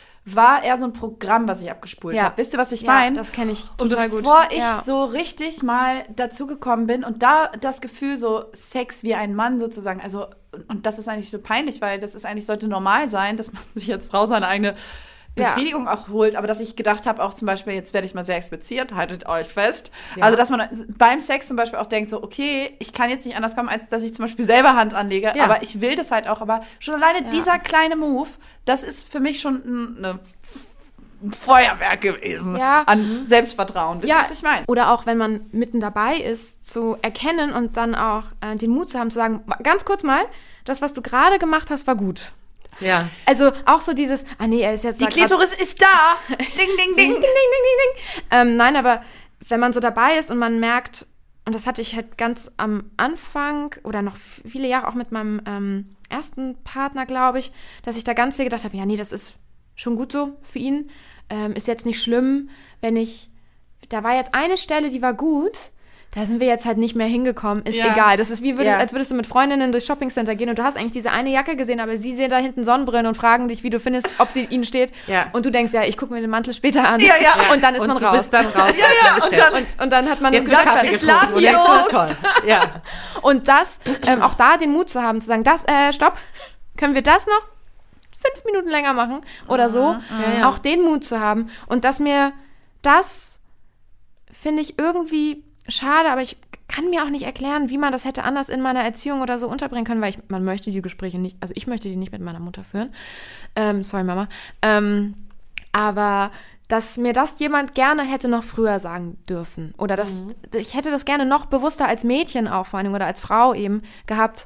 war eher so ein Programm, was ich abgespult Ja. habe. Wisst ihr, was ich Ja, meine? das kenne ich Und total gut. bevor ich Ja. so richtig mal dazugekommen bin und da das Gefühl so Sex wie ein Mann sozusagen, also und das ist eigentlich so peinlich, weil das ist eigentlich sollte normal sein, dass man sich als Frau seine eigene Ja. Befriedigung auch holt, aber dass ich gedacht habe, auch zum Beispiel, jetzt werde ich mal sehr explizit, haltet euch fest, Ja. also dass man beim Sex zum Beispiel auch denkt so, okay, ich kann jetzt nicht anders kommen, als dass ich zum Beispiel selber Hand anlege, Ja. aber ich will das halt auch, aber schon alleine Ja. dieser kleine Move, das ist für mich schon ein, eine ein Feuerwerk gewesen Ja. an Selbstvertrauen. Das Ja, ist, was ich meine. Oder auch, wenn man mitten dabei ist, zu erkennen und dann auch äh, den Mut zu haben, zu sagen, ganz kurz mal, das, was du gerade gemacht hast, war gut. Ja. Also auch so dieses, ah nee, er ist jetzt Die da grad- Klitoris ist da. Ding, ding, Ding, ding, ding. ding, ding, ding. Ähm, nein, aber wenn man so dabei ist und man merkt, und das hatte ich halt ganz am Anfang oder noch viele Jahre auch mit meinem ähm, ersten Partner, glaube ich, dass ich da ganz viel gedacht habe, ja nee, das ist schon gut so für ihn. Ähm, ist jetzt nicht schlimm, wenn ich, da war jetzt eine Stelle, die war gut, da sind wir jetzt halt nicht mehr hingekommen, ist Ja. egal. Das ist wie, würd, Ja. als würdest du mit Freundinnen durchs Shoppingcenter gehen und du hast eigentlich diese eine Jacke gesehen, aber sie sehen da hinten Sonnenbrillen und fragen dich, wie du findest, ob sie ihnen steht. Ja. Und du denkst, ja, ich gucke mir den Mantel später an. Ja, ja. Und dann ist und man du raus. bist dann raus. Ja, ja, aus dem und Geschäft. dann- Und, und dann hat man Jetzt das wird Kaffee Geschäft. getrunken und jetzt los. war toll. Ja. Und das, ähm, auch da den Mut zu haben, zu sagen, das, äh, stopp, können wir das noch fünf Minuten länger machen oder so? Ja, ja. Auch den Mut zu haben. Und dass mir das, finde ich irgendwie schade, aber ich kann mir auch nicht erklären, wie man das hätte anders in meiner Erziehung oder so unterbringen können, weil ich, man möchte die Gespräche nicht, also ich möchte die nicht mit meiner Mutter führen. Ähm, sorry, Mama. Ähm, aber dass mir das jemand gerne hätte noch früher sagen dürfen. Oder dass ich hätte das gerne noch bewusster als Mädchen auch vor allem oder als Frau eben gehabt.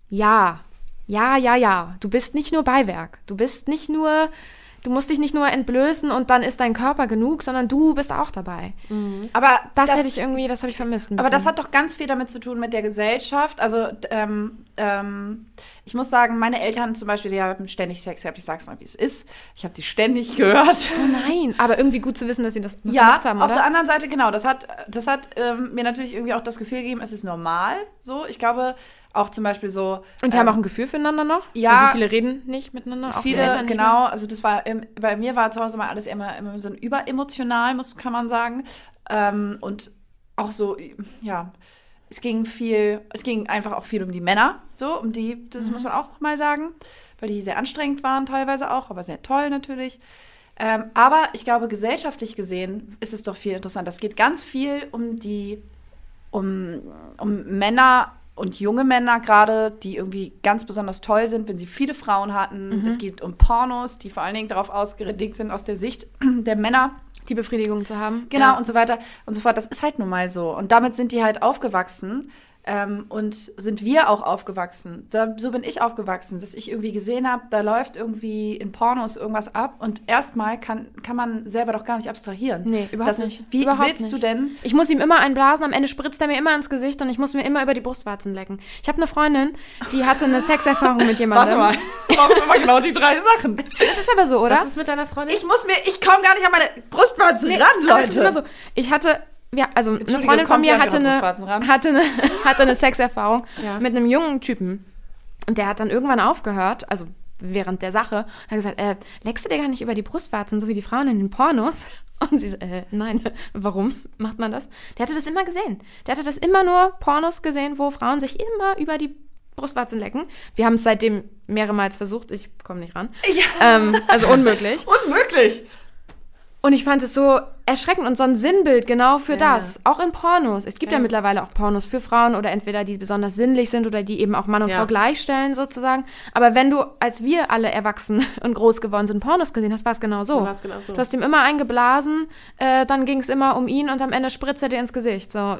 Ja, ja, ja, ja. Du bist nicht nur Beiwerk. Du bist nicht nur, du musst dich nicht nur entblößen und dann ist dein Körper genug, sondern du bist auch dabei. Aber Das, das, hätte ich irgendwie, das habe ich vermisst. ein aber das bisschen. hat doch ganz viel damit zu tun mit der Gesellschaft. Also ähm, ähm, ich muss sagen, meine Eltern zum Beispiel, die haben ständig Sex gehabt. Ich sag's mal, wie es ist. Ich habe die ständig gehört. Oh nein, aber irgendwie gut zu wissen, dass sie das noch Ja, gemacht haben, auf oder? der anderen Seite, genau, das hat, das hat ähm, mir natürlich irgendwie auch das Gefühl gegeben, es ist normal so. Ich glaube auch zum Beispiel so... Und die ähm, haben auch ein Gefühl füreinander noch? Ja. Und wie viele reden nicht miteinander? Auch die Viele, Eltern nicht genau, also das war, im, bei mir war zu Hause mal alles immer, immer so ein überemotional, muss, kann man sagen. Ähm, und auch so, ja, es ging viel, es ging einfach auch viel um die Männer, so, um die, das muss man auch mal sagen, weil die sehr anstrengend waren teilweise auch, aber sehr toll natürlich. Ähm, aber ich glaube, gesellschaftlich gesehen ist es doch viel interessanter. Es geht ganz viel um die, um, um Männer und junge Männer gerade, die irgendwie ganz besonders toll sind, wenn sie viele Frauen hatten. Es geht um Pornos, die vor allen Dingen darauf ausgelegt sind, aus der Sicht der Männer. die Befriedigung zu haben. Genau, Ja. und so weiter und so fort. Das ist halt nun mal so. Und damit sind die halt aufgewachsen. Ähm, und sind wir auch aufgewachsen. Da, so bin ich aufgewachsen, dass ich irgendwie gesehen habe, da läuft irgendwie in Pornos irgendwas ab und erstmal kann, kann man selber doch gar nicht abstrahieren. Nee, überhaupt das nicht. Ist, wie Überhaupt willst nicht. du denn? Ich muss ihm immer einblasen, am Ende spritzt er mir immer ins Gesicht und ich muss mir immer über die Brustwarzen lecken. Ich habe eine Freundin, die hatte eine Sexerfahrung mit jemandem. Warte mal, brauchen wir mal genau die drei Sachen. Das ist aber so, oder? Was ist mit deiner Freundin? Ich muss mir, ich komme gar nicht an meine Brustwarzen ran, aber es ist immer Leute. so. Ich hatte, ja, also eine Entschuldige, Freundin von kommt mir ja hatte wieder eine, Brustwarzen ran. hatte eine, hatte eine Sexerfahrung Ja. mit einem jungen Typen. Und der hat dann irgendwann aufgehört, also während der Sache. Und hat gesagt, äh, leckst du dir gar nicht über die Brustwarzen, so wie die Frauen in den Pornos? Und sie so, äh, nein, warum macht man das? Der hatte das immer gesehen. Der hatte das immer nur Pornos gesehen, wo Frauen sich immer über die Brustwarzen lecken. Wir haben es seitdem mehrmals versucht. Ich komme nicht ran. Ja. Ähm, also unmöglich. Unmöglich. Und ich fand es so erschreckend und so ein Sinnbild genau für ja. das. Auch in Pornos. Es gibt ja. ja mittlerweile auch Pornos für Frauen oder entweder die besonders sinnlich sind oder die eben auch Mann und ja. Frau gleichstellen sozusagen. Aber wenn du, als wir alle erwachsen und groß geworden sind, Pornos gesehen hast, war es genau so. Genau so. Du hast ihm immer eingeblasen, äh, dann ging es immer um ihn und am Ende spritzt er dir ins Gesicht. So.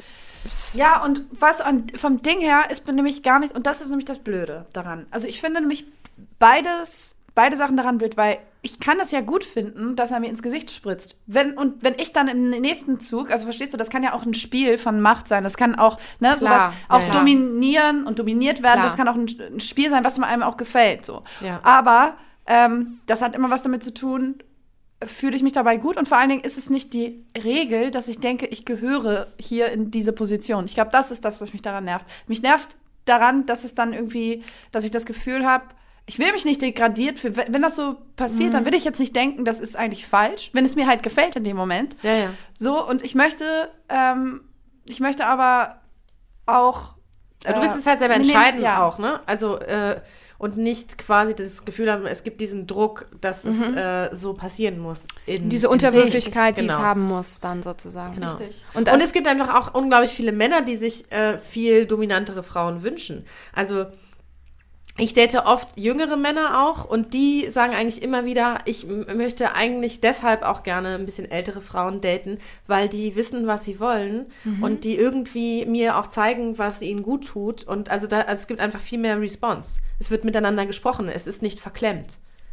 Ja, und was an, vom Ding her ist nämlich gar nichts, und das ist nämlich das Blöde daran. Also ich finde nämlich beides, beide Sachen daran blöd, weil ich kann das ja gut finden, dass er mir ins Gesicht spritzt. Wenn, und wenn ich dann im nächsten Zug, also verstehst du, das kann ja auch ein Spiel von Macht sein, das kann auch, ne, sowas auch ja, ja. dominieren und dominiert werden, Klar. das kann auch ein, ein Spiel sein, was einem auch gefällt, so. Ja. Aber ähm, das hat immer was damit zu tun, fühle ich mich dabei gut und vor allen Dingen ist es nicht die Regel, dass ich denke, ich gehöre hier in diese Position. Ich glaube, das ist das, was mich daran nervt. Mich nervt daran, dass es dann irgendwie, dass ich das Gefühl habe, ich will mich nicht degradiert fühlen. Wenn das so passiert, mhm. dann will ich jetzt nicht denken, das ist eigentlich falsch, wenn es mir halt gefällt in dem Moment. Ja, ja. So, und ich möchte, ähm, ich möchte aber auch äh, Du willst es halt selber entscheiden ja. auch, ne? Also, äh, und nicht quasi das Gefühl haben, es gibt diesen Druck, dass mhm. es äh, so passieren muss. In, Diese Unterwürfigkeit, in die es genau. haben muss, dann sozusagen. Genau. Richtig. Und, und es gibt einfach auch unglaublich viele Männer, die sich äh, viel dominantere Frauen wünschen. Also ich date oft jüngere Männer auch und die sagen eigentlich immer wieder, ich m- möchte eigentlich deshalb auch gerne ein bisschen ältere Frauen daten, weil die wissen, was sie wollen mhm. und die irgendwie mir auch zeigen, was ihnen gut tut. Und also, da, also es gibt einfach viel mehr Response. Es wird miteinander gesprochen, es ist nicht verklemmt.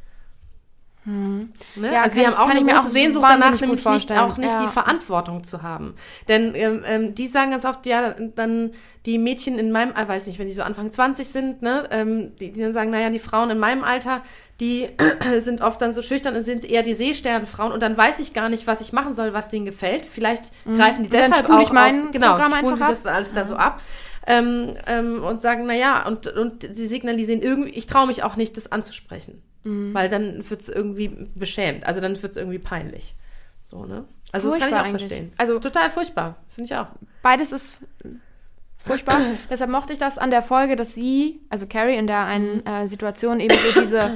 Hm. Ne? Ja, also die haben ich, auch eine große Sehnsucht danach, nämlich nicht, auch nicht ja. die Verantwortung zu haben. Denn ähm, ähm, die sagen ganz oft, ja, dann die Mädchen in meinem, ich weiß nicht, wenn die so Anfang zwanzig sind, ne, ähm, die, die dann sagen, naja, die Frauen in meinem Alter, die sind oft dann so schüchtern und sind eher die Seesternfrauen und dann weiß ich gar nicht, was ich machen soll, was denen gefällt. Vielleicht mhm. greifen die und deshalb dann auch ich mein auf, genau, Programm spulen sie ab. das alles ja. da so ab. Ähm, ähm, und sagen, naja, und, und sie signalisieren irgendwie, ich traue mich auch nicht, das anzusprechen. Mhm. Weil dann wird es irgendwie beschämt. Also dann wird es irgendwie peinlich. So, ne? Also furchtbar, das kann ich auch eigentlich. verstehen. Also total furchtbar, finde ich auch. Beides ist furchtbar. Deshalb mochte ich das an der Folge, dass sie, also Carrie in der einen äh, Situation eben so diese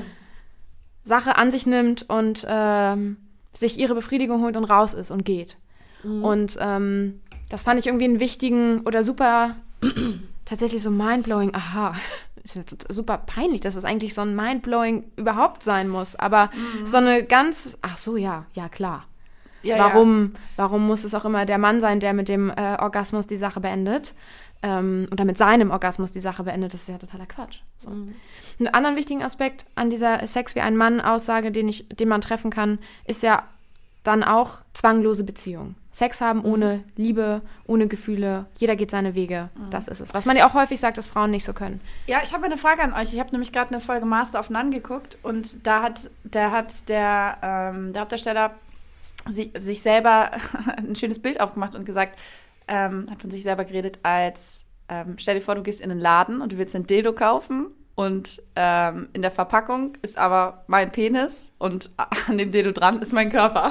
Sache an sich nimmt und ähm, sich ihre Befriedigung holt und raus ist und geht. Mhm. Und ähm, das fand ich irgendwie einen wichtigen oder super, tatsächlich so mindblowing, aha, ist ja super peinlich, dass das eigentlich so ein mindblowing überhaupt sein muss, aber mhm. so eine ganz, ach so, ja, ja klar. Ja, warum, ja. warum muss es auch immer der Mann sein, der mit dem äh, Orgasmus die Sache beendet? Ähm, oder mit seinem Orgasmus die Sache beendet? Das ist ja totaler Quatsch. So. Mhm. Einen anderen wichtigen Aspekt an dieser Sex wie ein Mann-Aussage, den, ich, den man treffen kann, ist ja dann auch zwanglose Beziehung. Sex haben ohne Liebe, ohne Gefühle, jeder geht seine Wege. Mhm. Das ist es. Was man ja auch häufig sagt, dass Frauen nicht so können. Ja, ich habe eine Frage an euch. Ich habe nämlich gerade eine Folge Master of None geguckt und da hat der, hat der, ähm, der Hauptdarsteller sie, sich selber ein schönes Bild aufgemacht und gesagt, ähm, hat von sich selber geredet als, ähm, stell dir vor, du gehst in einen Laden und du willst ein Dildo kaufen und ähm, in der Verpackung ist aber mein Penis und an dem Dildo dran ist mein Körper.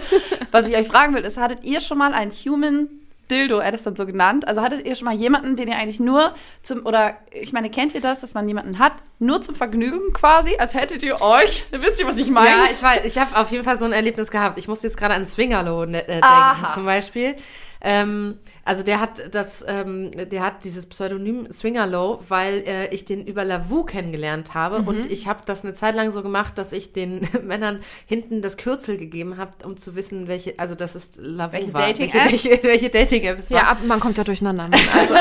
Was ich euch fragen will, ist, hattet ihr schon mal ein Human Dildo, er hat es dann so genannt, also hattet ihr schon mal jemanden, den ihr eigentlich nur zum, oder ich meine, kennt ihr das, dass man jemanden hat, nur zum Vergnügen quasi, als hättet ihr euch, wisst ihr, was ich meine? Ja, ich weiß, ich habe auf jeden Fall so ein Erlebnis gehabt. Ich musste jetzt gerade an Swingerlo äh, denken, Aha. zum Beispiel. Ähm, also der hat das, ähm, der hat dieses Pseudonym Swingerlo, weil äh, ich den über Lavu kennengelernt habe mhm. und ich habe das eine Zeit lang so gemacht, dass ich den Männern hinten das Kürzel gegeben habe, um zu wissen, welche, also das ist Lavu welche war. Dating-App? Welche, welche, welche Dating-App es war. Ja, ab, man kommt ja durcheinander. Also,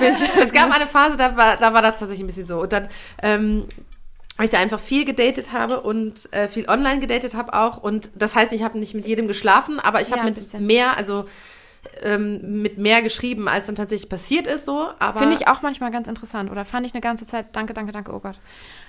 es gab eine Phase, da war, da war das tatsächlich ein bisschen so. Und dann ähm, weil ich da einfach viel gedatet habe und äh, viel online gedatet habe auch. Und das heißt, ich habe nicht mit jedem geschlafen, aber ich habe ja, mit bisschen. mehr, also ähm, mit mehr geschrieben, als dann tatsächlich passiert ist so. Aber finde ich auch manchmal ganz interessant. Oder fand ich eine ganze Zeit, danke, danke, danke, oh Gott.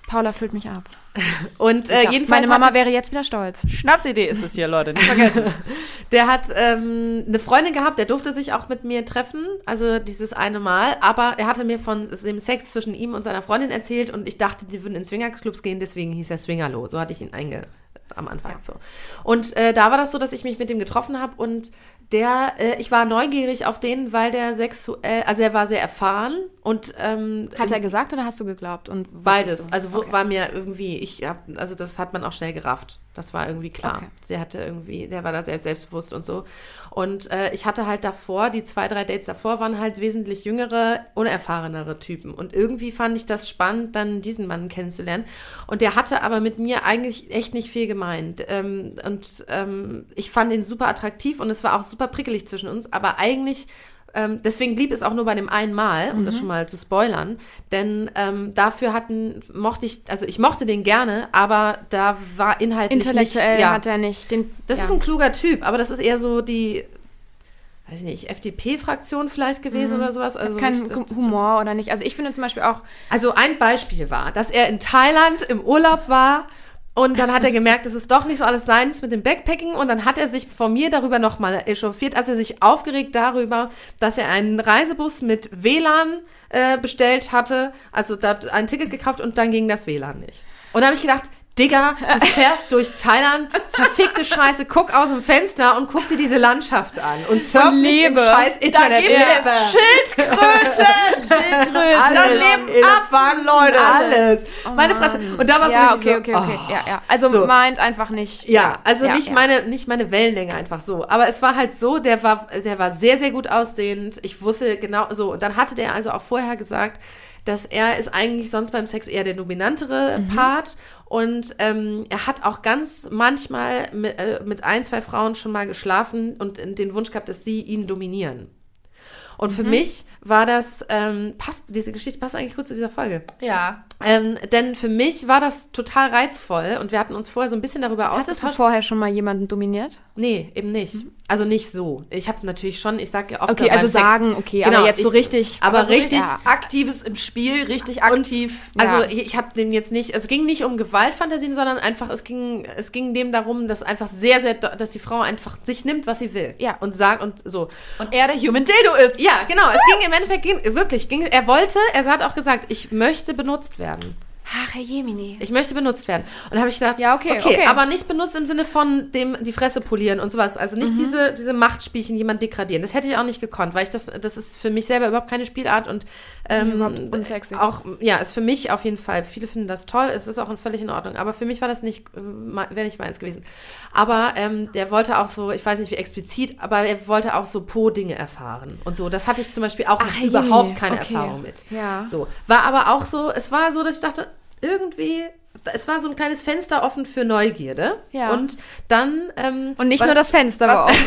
Paula füllt mich ab. Und äh, Ja, jedenfalls meine Mama hatte, wäre jetzt wieder stolz. Schnapsidee ist es hier, Leute, nicht vergessen. der hat ähm, eine Freundin gehabt, der durfte sich auch mit mir treffen, also dieses eine Mal, aber er hatte mir von dem Sex zwischen ihm und seiner Freundin erzählt und ich dachte, die würden in Swingerclubs gehen, deswegen hieß er Swingerlo. So hatte ich ihn einge... am Anfang ja. so. Und äh, da war das so, dass ich mich mit dem getroffen habe und der, äh, ich war neugierig auf den, weil der sexuell, also er war sehr erfahren und ähm, Hat er gesagt oder hast du geglaubt? Und beides. du? Also wo, Okay. war mir irgendwie, ich hab, also das hat man auch schnell gerafft. Das war irgendwie klar. Okay. Sie hatte irgendwie, der war da sehr selbstbewusst und so. Und äh, ich hatte halt davor, die zwei, drei Dates davor waren halt wesentlich jüngere, unerfahrenere Typen. Und irgendwie fand ich das spannend, dann diesen Mann kennenzulernen. Und der hatte aber mit mir eigentlich echt nicht viel gemeint. Ähm, und ähm, ich fand ihn super attraktiv und es war auch super prickelig zwischen uns. Aber eigentlich Ähm, deswegen blieb es auch nur bei dem einen Mal, um mhm. das schon mal zu spoilern, denn ähm, dafür hatten, mochte ich, also ich mochte den gerne, aber da war inhaltlich Intellektuell nicht, ja, hat er nicht den... das ja. ist ein kluger Typ, aber das ist eher so die, weiß ich nicht, F D P-Fraktion vielleicht gewesen Mhm. oder sowas. Also Kein nicht, das- Humor oder nicht. Also ich finde zum Beispiel auch... Also ein Beispiel war, dass er in Thailand im Urlaub war und dann hat er gemerkt, es ist doch nicht so alles seins mit dem Backpacking und dann hat er sich vor mir darüber nochmal echauffiert, als er sich aufgeregt darüber, dass er einen Reisebus mit W L A N äh, bestellt hatte, also da ein Ticket gekauft und dann ging das W L A N nicht. Und da habe ich gedacht, Digga, du fährst durch Thailand, verfickte Scheiße, guck aus dem Fenster und guck dir diese Landschaft an und surf Und nicht im lebe. scheiß Internet. gibt es Schildkröten, Schildkröten, Da leben Affen, Leute. alles. Oh Meine Mann. Fresse. Und da war Ja, so okay, richtig okay, so, okay. oh. Ja, ja. Also So. meint einfach nicht... Ja, also ja, nicht ja. meine nicht meine Wellenlänge einfach so, aber es war halt so, der war der war sehr sehr gut aussehend. Ich wusste genau so und dann hatte der also auch vorher gesagt, dass er ist eigentlich sonst beim Sex eher der dominantere Mhm. Part und ähm, er hat auch ganz manchmal mit, äh, mit ein, zwei Frauen schon mal geschlafen und den Wunsch gehabt, dass sie ihn dominieren. Und für Mhm. mich war das, ähm, passt, diese Geschichte passt eigentlich gut zu dieser Folge. Ja. Ähm, denn für mich war das total reizvoll und wir hatten uns vorher so ein bisschen darüber Hattest du ausgetauscht. vorher schon mal jemanden dominiert? Nee, eben nicht. Also nicht so. Ich habe natürlich schon, ich sage ja oft Okay, beim also Sex, sagen, okay, genau, aber jetzt so ich- richtig... aber so richtig, ja. Aktives im Spiel, richtig aktiv. also Ja. ich, ich habe dem jetzt nicht, es ging nicht um Gewaltfantasien, sondern einfach, es ging, es ging dem darum, dass einfach sehr, sehr, dass die Frau einfach sich nimmt, was sie will. Ja. Und sagt und so. Und er der Human Dildo ist. Ja, genau. Es ging im Endeffekt, ging, wirklich, ging, er wollte, er hat auch gesagt, ich möchte benutzt werden. Ach, Herr Jemini. Ich möchte benutzt werden. Und da habe ich gedacht, Ja, okay, okay. aber nicht benutzt im Sinne von dem die Fresse polieren und sowas. Also Mhm. nicht diese, diese Machtspielchen, jemand degradieren. Das hätte ich auch nicht gekonnt, weil ich das, das ist für mich selber überhaupt keine Spielart und ähm, Überhaupt unsexy. auch, ja, ist für mich auf jeden Fall, viele finden das toll, es ist auch völlig in Ordnung, aber für mich war das nicht, äh, wäre nicht meins gewesen. Aber ähm, der wollte auch so, ich weiß nicht wie explizit, aber er wollte auch so Po-Dinge erfahren und so. Das hatte ich zum Beispiel auch Ach, überhaupt Jemine. keine Okay. Erfahrung mit. Ja. So, war aber auch so, es war so, dass ich dachte, irgendwie, es war so ein kleines Fenster offen für Neugierde. Ja. Und dann. Ähm, Und nicht was- nur das Fenster war was- offen.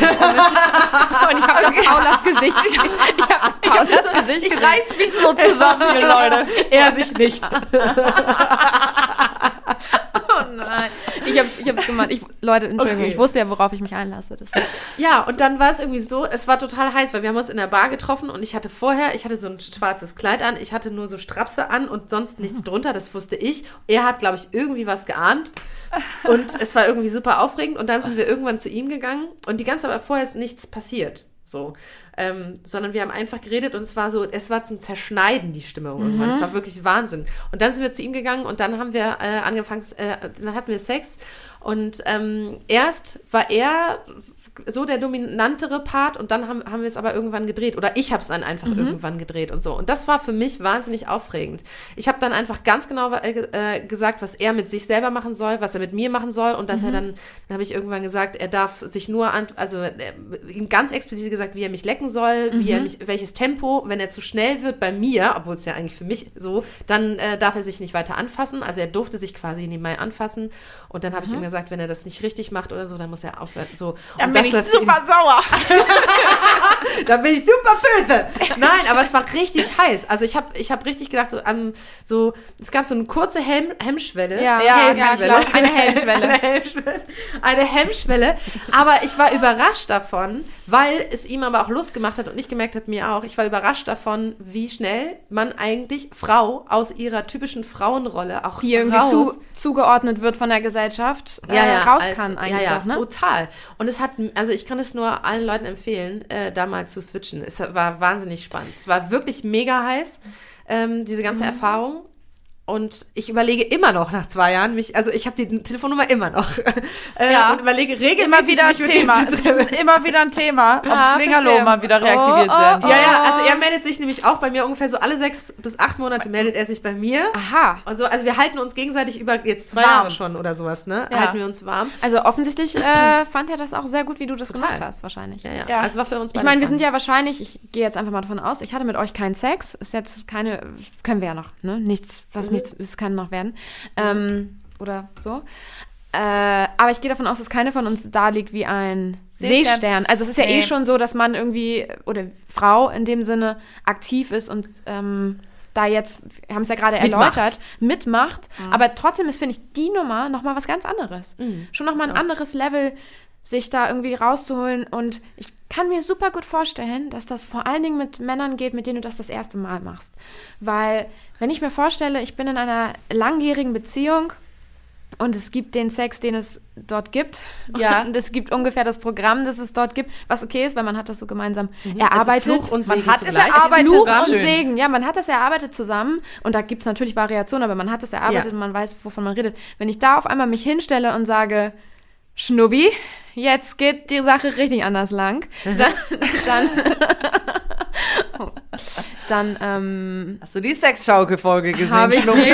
Und ich habe okay. Paulas Gesicht. Ich habe Paulas Gesicht Ich gesehen. reiß mich so zusammen hier, Leute. Er sich nicht. Oh nein. Ich hab's, ich hab's gemacht. Ich, Leute, Entschuldigung, Okay. ich wusste ja, worauf ich mich einlasse. Das ist, Ja, und dann war es irgendwie so, es war total heiß, weil wir haben uns in der Bar getroffen und ich hatte vorher, ich hatte so ein schwarzes Kleid an, ich hatte nur so Strapse an und sonst nichts drunter, das wusste ich. Er hat, glaube ich, irgendwie was geahnt und es war irgendwie super aufregend und dann sind wir irgendwann zu ihm gegangen und die ganze Zeit vorher ist nichts passiert, so. Ähm, sondern wir haben einfach geredet und es war so, es war zum Zerschneiden, die Stimmung irgendwann. Es war wirklich Wahnsinn. Und dann sind wir zu ihm gegangen und dann haben wir äh, angefangen, äh, dann hatten wir Sex und ähm, erst war er so der dominantere Part und dann haben, haben wir es aber irgendwann gedreht oder ich habe es dann einfach irgendwann gedreht und so. Und das war für mich wahnsinnig aufregend. Ich habe dann einfach ganz genau äh, gesagt, was er mit sich selber machen soll, was er mit mir machen soll und dass er dann, dann habe ich irgendwann gesagt, er darf sich nur an, also äh, ihm ganz explizit gesagt, wie er mich lecken soll, wie er mich, welches Tempo, wenn er zu schnell wird bei mir, obwohl es ja eigentlich für mich so, dann äh, darf er sich nicht weiter anfassen. Also er durfte sich quasi nebenbei anfassen und dann habe ich ihm gesagt, wenn er das nicht richtig macht oder so, dann muss er aufhören. So. Dann Und bin das ich war für super ihn- sauer. da bin ich super böse. Nein, aber es war richtig heiß. Also ich habe ich hab richtig gedacht, so, um, so, es gab so eine kurze Helm, Hemmschwelle. Ja, Ja, ja, ich glaube, eine Hemmschwelle. Eine Hemmschwelle. Eine Hemmschwelle. Aber ich war überrascht davon, weil es ihm aber auch Lust gemacht hat und ich gemerkt habe, mir auch, ich war überrascht davon, wie schnell man eigentlich Frau aus ihrer typischen Frauenrolle auch die irgendwie raus, zu, zugeordnet wird von der Gesellschaft, äh, ja, ja, raus als, kann eigentlich ja, ja, doch, ne? total. Und es hat, also ich kann es nur allen Leuten empfehlen, äh, da mal zu switchen. Es war wahnsinnig spannend. Es war wirklich mega heiß, ähm, diese ganze mhm. Erfahrung. Und ich überlege immer noch nach zwei Jahren, mich, also ich habe die Telefonnummer immer noch äh, ja. und überlege regelmäßig, immer wieder ein mich mit Thema. ihm zu Es ist immer wieder ein Thema, Ja, ob Swingerlo verstehe. mal wieder reaktiviert Oh, oh, werden. oh. Ja, ja, also er meldet sich nämlich auch bei mir ungefähr so alle sechs bis acht Monate meldet er sich bei mir. Aha. Und so, also wir halten uns gegenseitig über jetzt zwei Warm. Jahre schon oder sowas, ne? Ja. Halten wir uns warm. Also offensichtlich äh, fand er das auch sehr gut, wie du das Total. gemacht hast, wahrscheinlich. Ja, ja, Ja. Also war für uns Ich meine, wir sind ja wahrscheinlich, ich gehe jetzt einfach mal davon aus, ich hatte mit euch keinen Sex, ist jetzt keine, können wir ja noch, ne? Nichts, was Mhm. nichts ist, kann noch werden. Ähm, oder so. Äh, aber ich gehe davon aus, dass keine von uns da liegt wie ein Seestern. Seestern. Also es ist ja Nee. eh schon so, dass man irgendwie, oder Frau in dem Sinne, aktiv ist und ähm, da jetzt, wir haben es ja gerade Mitmacht. erläutert, mitmacht. Aber trotzdem ist, finde ich, die Nummer nochmal was ganz anderes. Mhm. Schon nochmal ein So. anderes Level, sich da irgendwie rauszuholen. Und ich kann mir super gut vorstellen, dass das vor allen Dingen mit Männern geht, mit denen du das das erste Mal machst. Weil, wenn ich mir vorstelle, ich bin in einer langjährigen Beziehung und es gibt den Sex, den es dort gibt. Ja. Und es gibt ungefähr das Programm, das es dort gibt, was okay ist, weil man hat das so gemeinsam Es erarbeitet. ist Fluch und Man Segen hat es zugleich. erarbeitet. Fluch Programm. und Schön. Segen. Ja, man hat das erarbeitet zusammen und da gibt es natürlich Variationen, aber man hat das erarbeitet Ja. und man weiß, wovon man redet. Wenn ich da auf einmal mich hinstelle und sage, Schnubbi, jetzt geht die Sache richtig anders lang, dann, dann, oh, dann ähm, Hast du die Sexschaukel-Folge gesehen? habe ich Schlumpi?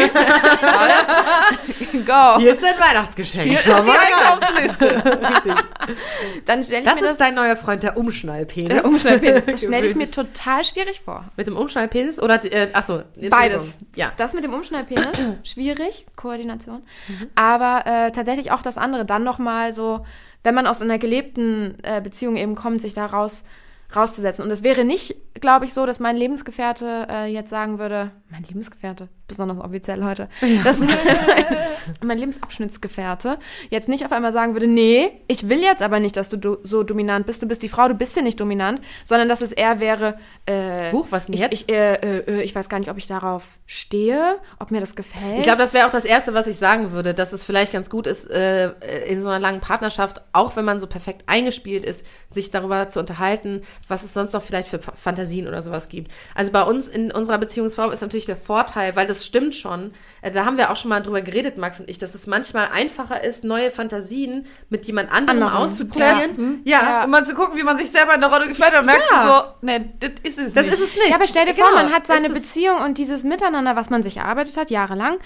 die. Go. Hier ist dein Weihnachtsgeschenk. Hier ist Schau die mal rein. Einkaufsliste. Dann stelle ich Das mir ist das, dein neuer Freund, der Umschnallpenis. der Umschnallpenis, das stelle ich mir total schwierig vor. Mit dem Umschnallpenis oder, äh, achso. Entschuldigung. Beides. Ja. Das mit dem Umschnallpenis, schwierig, Koordination. Aber äh, tatsächlich auch das andere, dann nochmal so, wenn man aus einer gelebten äh, Beziehung eben kommt, sich da raus, rauszusetzen. Und es wäre nicht, glaube ich, so, dass mein Lebensgefährte äh, jetzt sagen würde, mein Lebensgefährte, besonders offiziell heute, dass mein, mein Lebensabschnittsgefährte jetzt nicht auf einmal sagen würde, nee, ich will jetzt aber nicht, dass du do, so dominant bist, du bist die Frau, du bist ja nicht dominant, sondern dass es eher wäre, äh, Huch, was denn ich, jetzt? Ich, äh, äh, ich weiß gar nicht, ob ich darauf stehe, ob mir das gefällt. Ich glaube, das wäre auch das Erste, was ich sagen würde, dass es vielleicht ganz gut ist, äh, in so einer langen Partnerschaft, auch wenn man so perfekt eingespielt ist, sich darüber zu unterhalten, was es sonst noch vielleicht für F- Fantasien oder sowas gibt. Also bei uns in unserer Beziehungsform ist natürlich der Vorteil, weil das stimmt schon, äh, da haben wir auch schon mal drüber geredet, Max und ich, dass es manchmal einfacher ist, neue Fantasien mit jemand anderem Anderen auszuprobieren. Ja, Ja, um mal zu gucken, wie man sich selber in der Rolle gefällt, dann merkst Ja. du so, nee, das ist es das nicht. ist es nicht. Ja, aber stell dir Genau, vor, man hat seine es ist- Beziehung und dieses Miteinander, was man sich erarbeitet hat, jahrelang,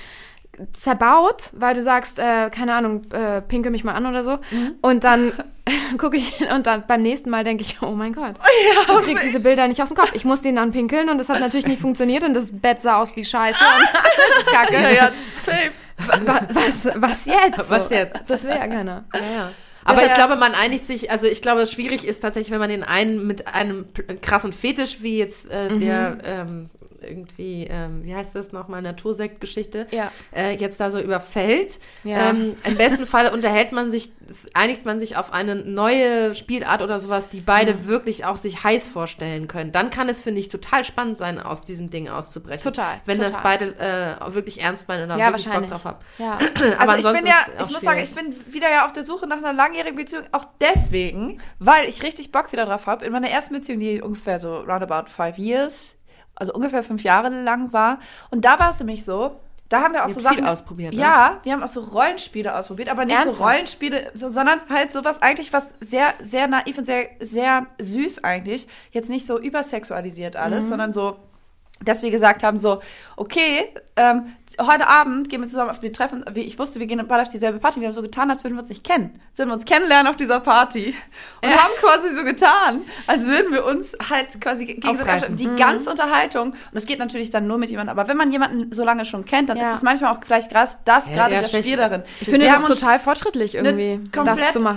zerbaut, weil du sagst, äh, keine Ahnung, äh, pinkel mich mal an oder so. Und dann gucke ich und dann beim nächsten Mal denke ich, oh mein Gott, du kriegst diese Bilder nicht aus dem Kopf. Ich muss den dann pinkeln und das hat natürlich nicht funktioniert und das Bett sah aus wie Scheiße und das ist kacke. Ja, ja, safe. Wa- Was, was jetzt? Was jetzt? Das will ja keiner. Ja, ja. Aber Das ich ist- glaube, man einigt sich, also ich glaube, schwierig ist tatsächlich, wenn man den einen mit einem p- krassen Fetisch, wie jetzt äh, Mhm. der ähm, irgendwie, ähm, wie heißt das nochmal, Natursekt-Geschichte, Ja. äh, jetzt da so überfällt. Ja. Ähm, im besten Fall unterhält man sich, einigt man sich auf eine neue Spielart oder sowas, die beide Mhm. wirklich auch sich heiß vorstellen können. Dann kann es, finde ich, total spannend sein, aus diesem Ding auszubrechen. Total, Wenn das total. beide äh, wirklich ernst meinen und da Ja, wirklich Bock wahrscheinlich. drauf haben. Ja. Aber Also ich bin ansonsten ja, ist es auch ich muss sagen, schwierig. ich bin wieder ja auf der Suche nach einer langjährigen Beziehung, auch deswegen, weil ich richtig Bock wieder drauf habe. In meiner ersten Beziehung, die ungefähr so roundabout five years, also ungefähr fünf Jahre lang war. Und da war es nämlich so, da haben wir auch Ihr so habt viel Sachen ausprobiert, ne? Ja, wir haben auch so Rollenspiele ausprobiert, aber nicht Ernsthaft? so Rollenspiele, so, sondern halt sowas eigentlich, was sehr, sehr naiv und sehr, sehr süß eigentlich. Jetzt nicht so übersexualisiert alles, Mhm. sondern so, dass wir gesagt haben, so, okay, ähm, heute Abend gehen wir zusammen auf die Treffen. Wie ich wusste, wir gehen bald auf dieselbe Party. Wir haben so getan, als würden wir uns nicht kennen. Als würden wir uns kennenlernen auf dieser Party. Und haben quasi so getan, als würden wir uns halt quasi gegenseitig Aufreißen. die ganze Unterhaltung. Und das geht natürlich dann nur mit jemandem. Aber wenn man jemanden so lange schon kennt, dann Ja. ist es manchmal auch vielleicht krass, das Ja, gerade ja, der schlecht. Spiel darin. Ich finde Wir das haben uns total fortschrittlich irgendwie, komplett- das zu machen.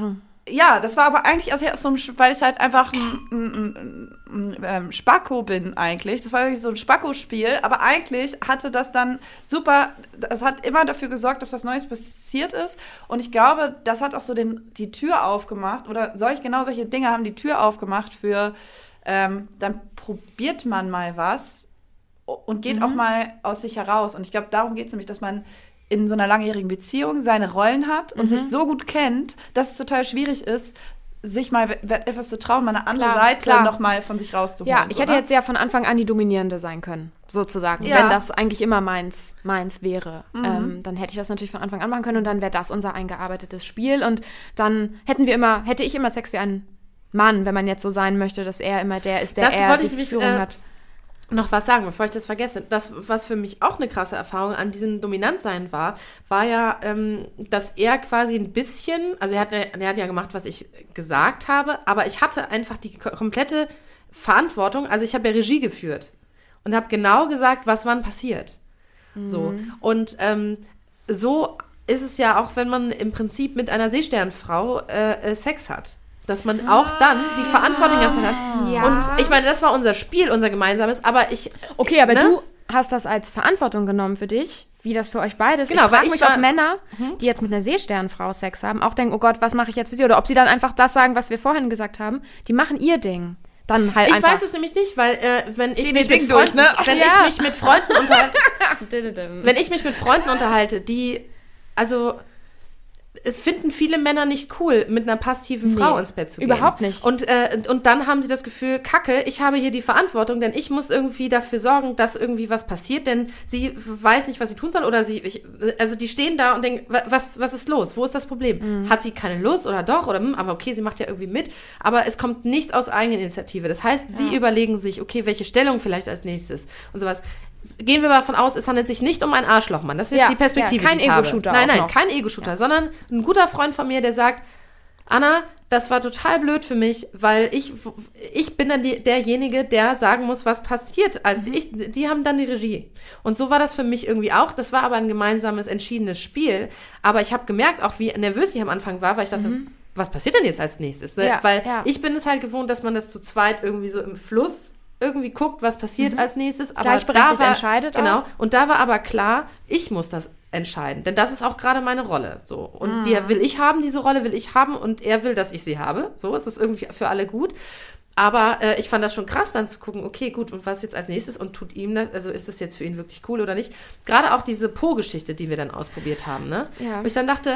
ja, das war aber eigentlich aus so einem, weil ich halt einfach ein, ein, ein, ein, ein Spacko bin eigentlich. Das war wirklich so ein Spacko-Spiel, aber eigentlich hatte das dann super, es hat immer dafür gesorgt, dass was Neues passiert ist und ich glaube, das hat auch so den, die Tür aufgemacht oder solch, genau solche Dinge haben die Tür aufgemacht für, ähm, dann probiert man mal was und geht mhm. auch mal aus sich heraus und ich glaube, darum geht es nämlich, dass man in so einer langjährigen Beziehung seine Rollen hat und mhm. sich so gut kennt, dass es total schwierig ist, sich mal etwas zu trauen, mal eine andere klar, Seite klar. noch mal von sich rauszuholen. Ja, ich so, hätte ne? jetzt ja von Anfang an die Dominierende sein können, sozusagen. Ja. Wenn das eigentlich immer meins, meins wäre. Mhm. Ähm, dann hätte ich das natürlich von Anfang an machen können und dann wäre das unser eingearbeitetes Spiel und dann hätten wir immer, hätte ich immer Sex wie ein Mann, wenn man jetzt so sein möchte, dass er immer der ist, der Dazu er die ich mich, Führung äh, hat. Noch was sagen, bevor ich das vergesse. Das, was für mich auch eine krasse Erfahrung an diesem Dominantsein war, war ja, ähm, dass er quasi ein bisschen, also er hat, er hat ja gemacht, was ich gesagt habe, aber ich hatte einfach die komplette Verantwortung, also ich habe ja Regie geführt und habe genau gesagt, was wann passiert. Mhm. So. Und ähm, so ist es ja auch, wenn man im Prinzip mit einer Seesternfrau äh, Sex hat. Dass man auch dann die Verantwortung ganz hat. Ja. Und ich meine, das war unser Spiel, unser gemeinsames, aber ich... Okay, aber ne? du hast das als Verantwortung genommen für dich, wie das für euch beide ist. Genau, ich frage ich mich, war, ob Männer, hm? die jetzt mit einer Seesternfrau Sex haben, auch denken, oh Gott, was mache ich jetzt für sie? Oder ob sie dann einfach das sagen, was wir vorhin gesagt haben. Die machen ihr Ding. Dann halt ich einfach. Ich weiß es nämlich nicht, weil äh, wenn, ich mich, Ding mit durch, Freunden, ne? wenn ja. ich mich mit Freunden unterhalte... wenn ich mich mit Freunden unterhalte, die... Also... Es finden viele Männer nicht cool, mit einer passiven Frau nee, ins Bett zu gehen. Überhaupt nicht. Und, äh, und dann haben sie das Gefühl, Kacke, ich habe hier die Verantwortung, denn ich muss irgendwie dafür sorgen, dass irgendwie was passiert, denn sie weiß nicht, was sie tun soll oder sie, ich, also die stehen da und denken, was, was ist los? Wo ist das Problem? Mhm. Hat sie keine Lust oder doch? Oder, aber okay, sie macht ja irgendwie mit, aber es kommt nichts aus eigener Initiative. Das heißt, ja. sie überlegen sich, okay, welche Stellung vielleicht als nächstes und sowas. Gehen wir mal davon aus, es handelt sich nicht um einen Arschlochmann. Das ist ja, jetzt die Perspektive, ja, kein die ich habe. Ego-Shooter Nein, nein, noch. kein Ego-Shooter, ja. sondern ein guter Freund von mir, der sagt, Anna, das war total blöd für mich, weil ich, ich bin dann die, derjenige, der sagen muss, was passiert. Also mhm. ich, die haben dann die Regie. Und so war das für mich irgendwie auch. Das war aber ein gemeinsames, entschiedenes Spiel. Aber ich habe gemerkt, auch wie nervös ich am Anfang war, weil ich dachte, mhm. was passiert denn jetzt als nächstes? Ne? Ja, weil ja. ich bin es halt gewohnt, dass man das zu zweit irgendwie so im Fluss irgendwie guckt, was passiert mhm. als nächstes. Aber gleichberechtigt da war, entscheidet genau, auch. und da war aber klar, ich muss das entscheiden. Denn das ist auch gerade meine Rolle. So. Und mhm. die will ich haben, diese Rolle will ich haben und er will, dass ich sie habe. So ist es irgendwie für alle gut. Aber äh, ich fand das schon krass, dann zu gucken, okay, gut, und was jetzt als nächstes und tut ihm das, also ist das jetzt für ihn wirklich cool oder nicht? Gerade auch diese Po-Geschichte, die wir dann ausprobiert haben, ne? Ja. Wo ich dann dachte,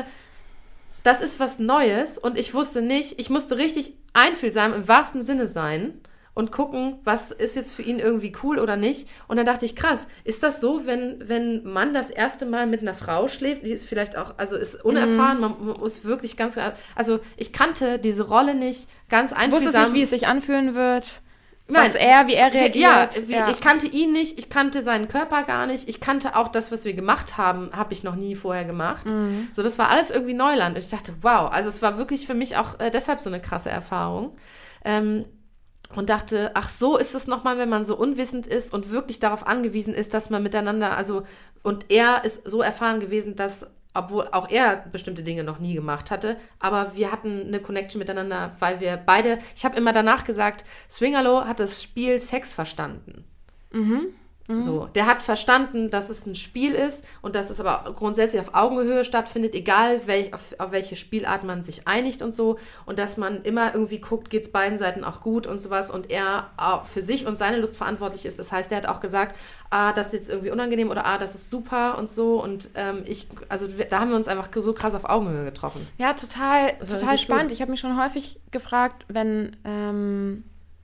das ist was Neues und ich wusste nicht, ich musste richtig einfühlsam im wahrsten Sinne sein und gucken, was ist jetzt für ihn irgendwie cool oder nicht. Und dann dachte ich, krass, ist das so, wenn wenn Mann das erste Mal mit einer Frau schläft, die ist vielleicht auch, also ist unerfahren, mhm. man muss wirklich ganz, also ich kannte diese Rolle nicht, ganz einfühlsam. Du wusstest nicht, wie es sich anfühlen wird, was Nein, er, wie er reagiert. Ja, wie, ja, ich kannte ihn nicht, ich kannte seinen Körper gar nicht, ich kannte auch das, was wir gemacht haben, habe ich noch nie vorher gemacht. Mhm. So, das war alles irgendwie Neuland. Und ich dachte, wow, also es war wirklich für mich auch äh, deshalb so eine krasse Erfahrung. Ähm, Und dachte, ach so ist es nochmal, wenn man so unwissend ist und wirklich darauf angewiesen ist, dass man miteinander, also, und er ist so erfahren gewesen, dass, obwohl auch er bestimmte Dinge noch nie gemacht hatte, aber wir hatten eine Connection miteinander, weil wir beide, ich habe immer danach gesagt, Swingerlo hat das Spiel Sex verstanden. Mhm. Mhm. So, der hat verstanden, dass es ein Spiel ist und dass es aber grundsätzlich auf Augenhöhe stattfindet, egal welch, auf, auf welche Spielart man sich einigt und so, und dass man immer irgendwie guckt, geht es beiden Seiten auch gut und sowas, und er auch für sich und seine Lust verantwortlich ist. Das heißt, er hat auch gesagt, ah, das ist jetzt irgendwie unangenehm oder ah, das ist super und so, und ähm, ich, also da haben wir uns einfach so krass auf Augenhöhe getroffen. Ja, total, total spannend. Gut. Ich habe mich schon häufig gefragt, wenn ähm,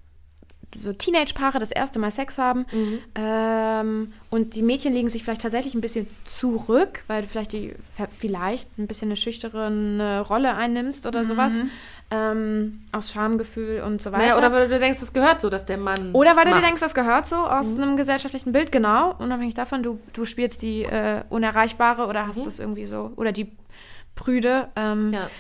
so Teenage-Paare das erste Mal Sex haben mhm. ähm, und die Mädchen legen sich vielleicht tatsächlich ein bisschen zurück, weil du vielleicht die vielleicht ein bisschen eine schüchterne Rolle einnimmst oder mhm. sowas, ähm, aus Schamgefühl und so weiter. Naja, oder weil du denkst, das gehört so, dass der Mann Oder weil macht. du denkst, das gehört so aus mhm. einem gesellschaftlichen Bild, genau, unabhängig davon, du, du spielst die äh, Unerreichbare oder hast mhm. das irgendwie so, oder die Prüde. Ähm, ja.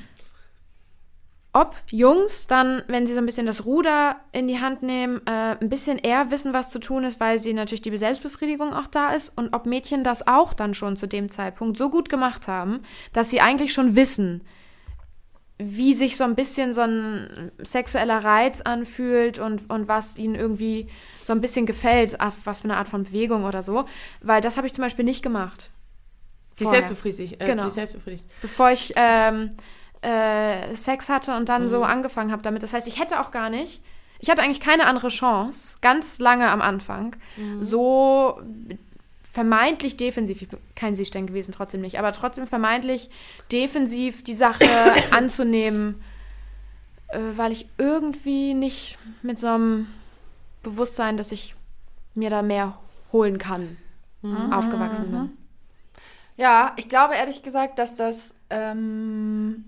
Ob Jungs dann, wenn sie so ein bisschen das Ruder in die Hand nehmen, äh, ein bisschen eher wissen, was zu tun ist, weil sie natürlich die Selbstbefriedigung auch da ist, und ob Mädchen das auch dann schon zu dem Zeitpunkt so gut gemacht haben, dass sie eigentlich schon wissen, wie sich so ein bisschen so ein sexueller Reiz anfühlt und, und was ihnen irgendwie so ein bisschen gefällt, was für eine Art von Bewegung oder so. Weil das habe ich zum Beispiel nicht gemacht. Die vorher. selbstbefriedigt. Äh, Genau. Die selbstbefriedigt. Bevor ich ähm, äh, Sex hatte und dann Mhm. so angefangen habe damit. Das heißt, ich hätte auch gar nicht, ich hatte eigentlich keine andere Chance, ganz lange am Anfang, Mhm. so vermeintlich defensiv, ich bin kein Sie-Stern gewesen, trotzdem nicht, aber trotzdem vermeintlich defensiv die Sache anzunehmen, äh, weil ich irgendwie nicht mit so einem Bewusstsein, dass ich mir da mehr holen kann, Mhm. aufgewachsen bin. Ja, ich glaube ehrlich gesagt, dass das ähm,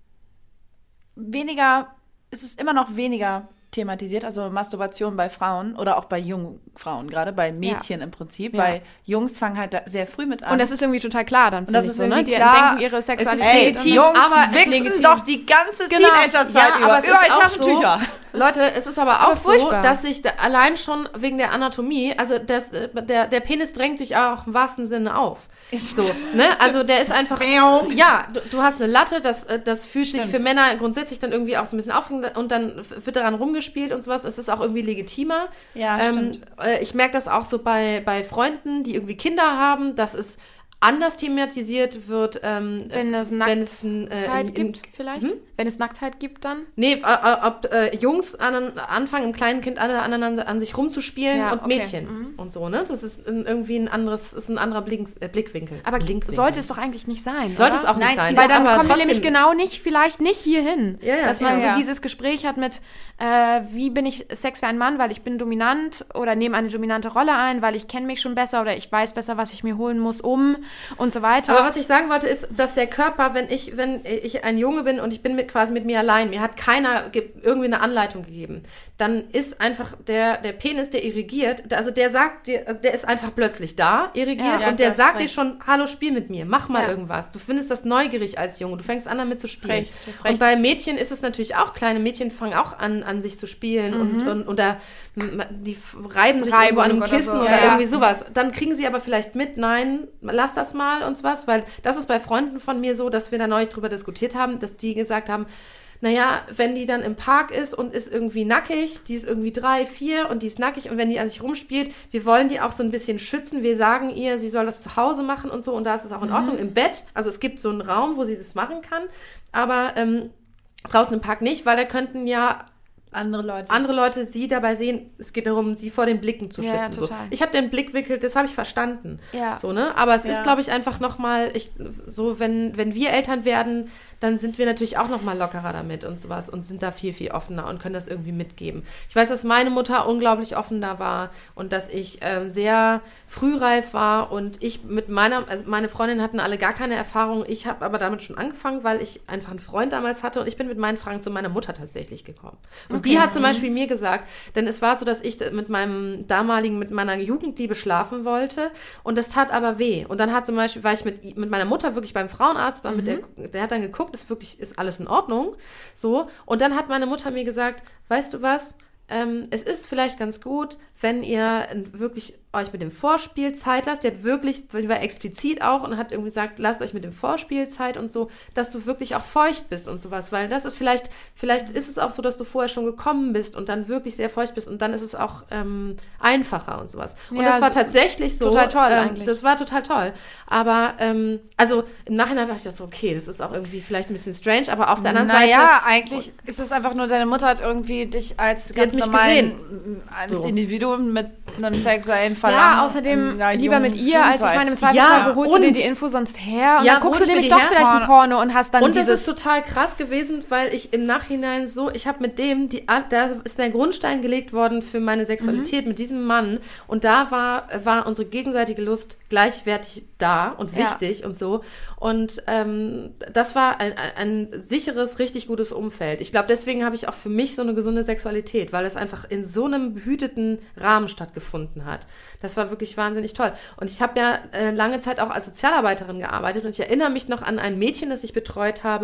weniger, es ist immer noch weniger thematisiert, also Masturbation bei Frauen oder auch bei jungen Frauen, gerade bei Mädchen im Prinzip, Ja. weil Jungs fangen halt da sehr früh mit an. Und das ist irgendwie total klar dann, finde das ich ist so, ne? irgendwie Die klar. entdecken ihre Es ist Sexualität. legitim, und- Jungs aber es ist wichsen legitim. doch die ganze Genau. Teenagerzeit Ja, über. aber es ist Überall auch Taschentücher. Leute, es ist aber auch Aber so, furchtbar. dass sich da allein schon wegen der Anatomie, also das, der, der Penis drängt sich auch im wahrsten Sinne auf. So, ne? Also der ist einfach, ja, du, du hast eine Latte, das, das fühlt sich Stimmt. für Männer grundsätzlich dann irgendwie auch so ein bisschen auf und dann wird daran rumgespielt und sowas. Es ist auch irgendwie legitimer. Ja, ähm, stimmt. äh, Ich merke das auch so bei, bei Freunden, die irgendwie Kinder haben, dass es anders thematisiert wird, ähm, Wenn es wenn es ein, äh, Nacktheit in, in, gibt, vielleicht? Hm? Wenn es Nacktheit gibt, dann? Nee, äh, äh, ob äh, Jungs an, anfangen, im kleinen Kind an, an, an sich rumzuspielen Ja, und okay. Mädchen Mhm. und so, ne? Das ist ein, irgendwie ein anderes, ist ein anderer Blick, äh, Blickwinkel. Aber Blinkwinkel. sollte es doch eigentlich nicht sein, Sollte oder? es auch nicht Nein, sein. Weil Ist dann aber kommen wir trotzdem- nämlich genau nicht, vielleicht nicht hierhin. Ja, ja, dass man ja. so dieses Gespräch hat mit, äh, wie bin ich Sex für einen Mann, weil ich bin dominant oder nehme eine dominante Rolle ein, weil ich kenne mich schon besser oder ich weiß besser, was ich mir holen muss, um und so weiter. Aber was ich sagen wollte, ist, dass der Körper, wenn ich, wenn ich ein Junge bin und ich bin mit, quasi mit mir allein, mir hat keiner ge- irgendwie eine Anleitung gegeben, dann ist einfach der, der Penis, der irrigiert, also der sagt dir, also der ist einfach plötzlich da, irrigiert, Ja, und der du hast sagt dir recht. schon, hallo, spiel mit mir, mach mal Ja. irgendwas. Du findest das neugierig als Junge, du fängst an, damit zu spielen. Recht, du hast recht. Und bei Mädchen ist es natürlich auch, kleine Mädchen fangen auch an, an sich zu spielen und, und oder m- die f- reiben sich Reibung irgendwo an einem oder Kissen so. oder Ja, ja. irgendwie sowas. Dann kriegen sie aber vielleicht mit, nein, lass das mal und was, weil das ist bei Freunden von mir so, dass wir da neulich drüber diskutiert haben, dass die gesagt haben, naja, wenn die dann im Park ist und ist irgendwie nackig, die ist irgendwie drei, vier und die ist nackig und wenn die an sich rumspielt, wir wollen die auch so ein bisschen schützen. Wir sagen ihr, sie soll das zu Hause machen und so und da ist es auch in Ordnung im Bett. Also es gibt so einen Raum, wo sie das machen kann, aber ähm, draußen im Park nicht, weil da könnten ja Andere Leute. andere Leute sie dabei sehen, es geht darum, sie vor den Blicken zu Ja, schützen. ja, so. total. Ich habe den Blickwinkel, das habe ich verstanden. Ja. So, ne? Aber es Ja. ist, glaube ich, einfach nochmal, ich, so, wenn, wenn wir Eltern werden, dann sind wir natürlich auch nochmal lockerer damit und sowas und sind da viel, viel offener und können das irgendwie mitgeben. Ich weiß, dass meine Mutter unglaublich offen da war und dass ich äh, sehr frühreif war und ich mit meiner, also meine Freundinnen hatten alle gar keine Erfahrung. Ich habe aber damit schon angefangen, weil ich einfach einen Freund damals hatte und ich bin mit meinen Fragen zu meiner Mutter tatsächlich gekommen. Und die hat zum Beispiel mir gesagt, denn es war so, dass ich mit meinem damaligen, mit meiner Jugendliebe schlafen wollte und das tat aber weh. Und dann hat zum Beispiel, war ich mit, mit meiner Mutter wirklich beim Frauenarzt, dann mit der, der hat dann geguckt, ist wirklich, ist alles in Ordnung, so. Und dann hat meine Mutter mir gesagt, weißt du was, ähm, es ist vielleicht ganz gut, wenn ihr wirklich euch mit dem Vorspiel Zeit lasst. Die hat wirklich, die war explizit auch und hat irgendwie gesagt, lasst euch mit dem Vorspiel Zeit und so, dass du wirklich auch feucht bist und sowas, weil das ist vielleicht, vielleicht ist es auch so, dass du vorher schon gekommen bist und dann wirklich sehr feucht bist und dann ist es auch ähm, einfacher und sowas. Und Ja, das war so- tatsächlich so. total toll ähm, eigentlich. Das war total toll. Aber, ähm, also im Nachhinein dachte ich so, okay, das ist auch irgendwie vielleicht ein bisschen strange, aber auf der anderen Seite. Naja, eigentlich ist es einfach nur, deine Mutter hat irgendwie dich als hat ganz mich normalen, als So. Individuum mit einem sexuellen Verlangen. Ja, außerdem in einer lieber jungen mit ihr, als ich Jugendzeit. meine, im Zweifelsfall, Ja, wo holst du dir und- die Info sonst her? Und Ja, dann guckst wo du hol nämlich ich mir die doch her? vielleicht ein Porno und hast dann Und das dieses... ist total krass gewesen, weil ich im Nachhinein so, ich habe mit dem, die, da ist der Grundstein gelegt worden für meine Sexualität mit diesem Mann und da war, war unsere gegenseitige Lust gleichwertig da und Ja. wichtig und so und ähm, das war ein, ein sicheres, richtig gutes Umfeld. Ich glaube, deswegen habe ich auch für mich so eine gesunde Sexualität, weil es einfach in so einem behüteten Rahmen stattgefunden hat. Das war wirklich wahnsinnig toll. Und ich habe ja äh, lange Zeit auch als Sozialarbeiterin gearbeitet und ich erinnere mich noch an ein Mädchen, das ich betreut habe,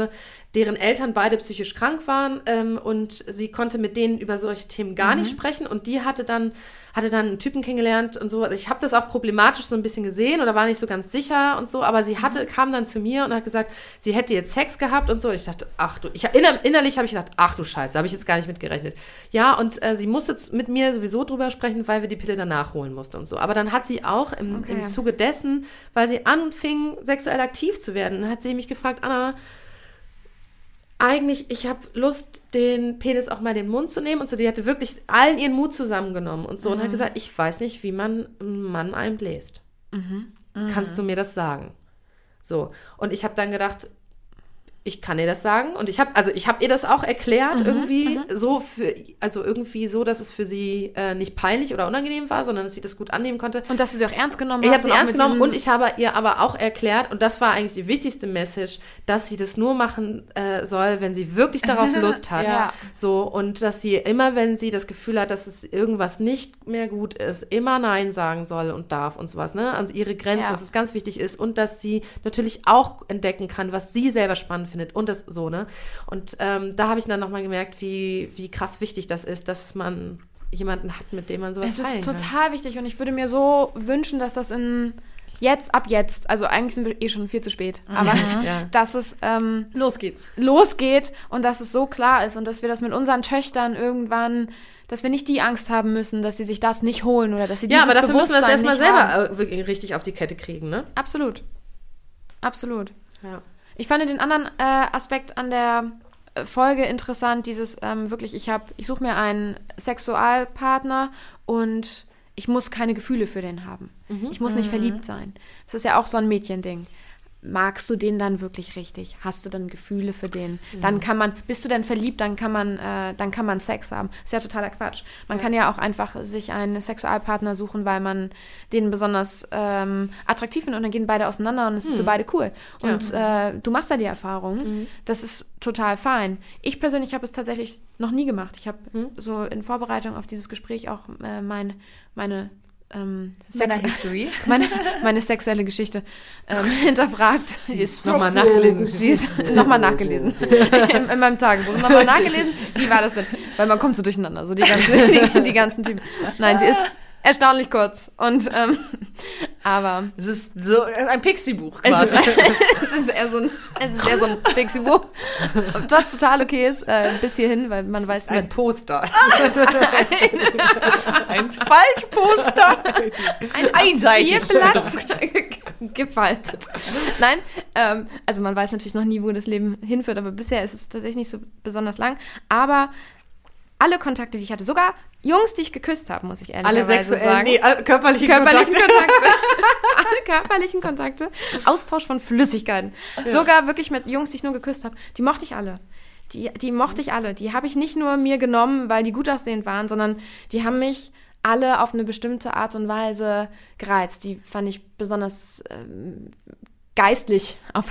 deren Eltern beide psychisch krank waren ähm, und sie konnte mit denen über solche Themen gar mhm. nicht sprechen und die hatte dann hatte dann einen Typen kennengelernt und so. Ich habe das auch problematisch so ein bisschen gesehen oder war nicht so ganz sicher und so, aber sie hatte, kam dann zu mir und hat gesagt, sie hätte jetzt Sex gehabt und so. Und ich dachte, ach du, ich, inner, innerlich habe ich gedacht, ach du Scheiße, habe ich jetzt gar nicht mitgerechnet. Ja, und äh, sie musste mit mir sowieso drüber sprechen, weil wir die Pille danach holen mussten und so. Aber dann hat sie auch im, okay. im Zuge dessen, weil sie anfing, sexuell aktiv zu werden, hat sie mich gefragt, Anna, eigentlich, ich habe Lust, den Penis auch mal in den Mund zu nehmen und so. Die hatte wirklich allen ihren Mut zusammengenommen und so mhm. und hat gesagt, ich weiß nicht, wie man einen Mann einem bläst. Mhm. Mhm. Kannst du mir das sagen? So. Und ich habe dann gedacht, ich kann ihr das sagen und ich habe also ich habe ihr das auch erklärt mhm, irgendwie mhm. so für also irgendwie so, dass es für sie äh, nicht peinlich oder unangenehm war, sondern dass sie das gut annehmen konnte und dass du sie auch ernst genommen ich hast. Ich habe sie ernst genommen und ich habe ihr aber auch erklärt und das war eigentlich die wichtigste Message, dass sie das nur machen äh, soll, wenn sie wirklich darauf Lust hat. Ja. So und dass sie immer, wenn sie das Gefühl hat, dass es irgendwas nicht mehr gut ist, immer Nein sagen soll und darf und sowas, ne? Also ihre Grenzen, ja. dass es ganz wichtig ist und dass sie natürlich auch entdecken kann, was sie selber spannend findet und das so, ne? Und ähm, da habe ich dann nochmal gemerkt, wie, wie krass wichtig das ist, dass man jemanden hat, mit dem man sowas teilen kann. Es ist total wichtig und ich würde mir so wünschen, dass das in jetzt, ab jetzt, also eigentlich sind wir eh schon viel zu spät, aber ja. dass es ähm, losgeht. losgeht und dass es so klar ist und dass wir das mit unseren Töchtern irgendwann, dass wir nicht die Angst haben müssen, dass sie sich das nicht holen oder dass sie dieses Bewusstsein nicht haben. Ja, aber dafür müssen wir es erstmal selber richtig auf die Kette kriegen, ne? Absolut. Absolut. Ja. Ich fand den anderen äh, Aspekt an der äh, Folge interessant, dieses ähm, wirklich, ich habe, ich suche mir einen Sexualpartner und ich muss keine Gefühle für den haben. Mhm. Ich muss nicht mhm. verliebt sein. Das ist ja auch so ein Mädchending. Magst du den dann wirklich richtig? Hast du dann Gefühle für den? Mhm. Dann kann man, bist du denn verliebt, dann kann man, äh, dann kann man Sex haben. Das ist ja totaler Quatsch. Man ja. kann ja auch einfach sich einen Sexualpartner suchen, weil man den besonders ähm, attraktiv findet und dann gehen beide auseinander und es ist mhm. für beide cool. Und ja. äh, du machst da die Erfahrung. Mhm. Das ist total fein. Ich persönlich habe es tatsächlich noch nie gemacht. Ich habe mhm. so in Vorbereitung auf dieses Gespräch auch äh, mein, meine Ähm, Sex- History. meine, meine sexuelle Geschichte ähm, hinterfragt. Sie ist nochmal nachgelesen. Sie ist nochmal nachgelesen. in, in meinem Tagebuch. Nochmal nachgelesen. Wie war das denn? Weil man kommt so durcheinander, so die ganzen, die, die ganzen Typen. Nein, sie ist erstaunlich kurz. Und, ähm, aber... Es ist so ein Pixie-Buch quasi. Es ist, es ist eher so ein, es ist eher so ein Pixie-Buch. Was total okay ist, äh, bis hierhin, weil man es weiß... Ist ein Poster. ein, ein Faltposter. Ein einseitig Platz gefaltet. Nein, ähm, also man weiß natürlich noch nie, wo das Leben hinführt, aber bisher ist es tatsächlich nicht so besonders lang. Aber alle Kontakte, die ich hatte, sogar Jungs, die ich geküsst habe, muss ich ehrlicherweise alle sexuell, sagen. Nee, körperliche, körperlichen Kontakte. Kontakte. Alle körperlichen Kontakte. Austausch von Flüssigkeiten. Ja. Sogar wirklich mit Jungs, die ich nur geküsst habe. Die mochte ich alle. Die, die mochte ich alle. Die habe ich nicht nur mir genommen, weil die gut aussehend waren, sondern die haben mich alle auf eine bestimmte Art und Weise gereizt. Die fand ich besonders ähm, geistlich auf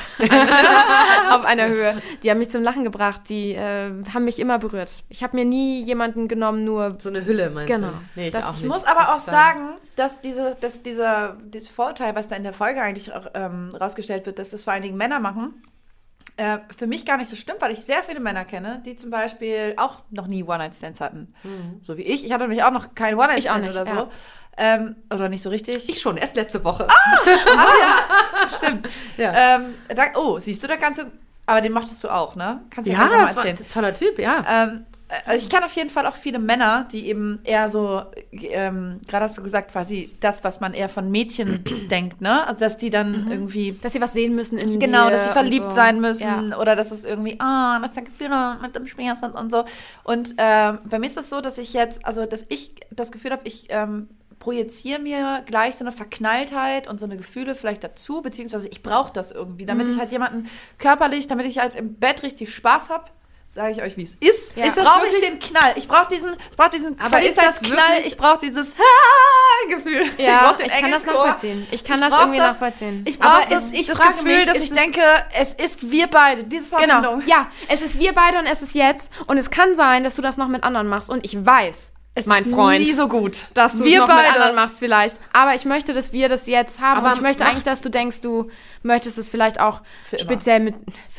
einer, auf einer Höhe. Die haben mich zum Lachen gebracht, die äh, haben mich immer berührt. Ich habe mir nie jemanden genommen, nur... So eine Hülle, meinst genau. du? Nee, ich das auch nicht. muss aber auch sagen, dass, diese, dass dieser, dieses Vorurteil, was da in der Folge eigentlich auch ähm, rausgestellt wird, dass das vor allen Dingen Männer machen, äh, für mich gar nicht so stimmt, weil ich sehr viele Männer kenne, die zum Beispiel auch noch nie One-Night-Stands hatten. Mhm. So wie ich. Ich hatte nämlich auch noch keinen One-Night-Stand oder so. Ja. Ähm, oder nicht so richtig. Ich schon, erst letzte Woche. Ah, ah ja, stimmt. Ja. Ähm, da, oh, siehst du, da kannst du, aber den mochtest du auch, ne? Kannst du ja, ja mal das erzählen. War ein toller Typ, ja. Ähm, also ich kenne auf jeden Fall auch viele Männer, die eben eher so, ähm, gerade hast du gesagt, quasi das, was man eher von Mädchen denkt, ne? Also dass die dann mhm. irgendwie... Dass sie was sehen müssen in Genau, dir dass sie verliebt so. sein müssen ja. oder dass es irgendwie, ah, oh, dass da Gefühle mit dem Spiel sind und so. Und ähm, bei mir ist es das so, dass ich jetzt, also dass ich das Gefühl habe, ich ähm, projiziere mir gleich so eine Verknalltheit und so eine Gefühle vielleicht dazu, beziehungsweise ich brauche das irgendwie, damit mhm. ich halt jemanden körperlich, damit ich halt im Bett richtig Spaß habe. Sage ich euch, wie es ist. Ja. Ist das brauche ich den Knall. Ich brauche diesen, ich brauche diesen Knall. Ich brauche dieses Gefühl. Ja, ich, ich kann das nachvollziehen. Ich kann ich das irgendwie das, nachvollziehen. Ich brauche das, ich das Gefühl, mich, dass ich denke, es ist wir beide, diese Verbindung. Genau, ja, es ist wir beide und es ist jetzt. Und es kann sein, dass du das noch mit anderen machst. Und ich weiß, es mein ist Freund, nie so gut, dass du es noch beide. mit anderen machst vielleicht. Aber ich möchte, dass wir das jetzt haben. Aber und ich möchte eigentlich, dass du denkst, du möchtest es vielleicht auch für speziell mit... Für immer.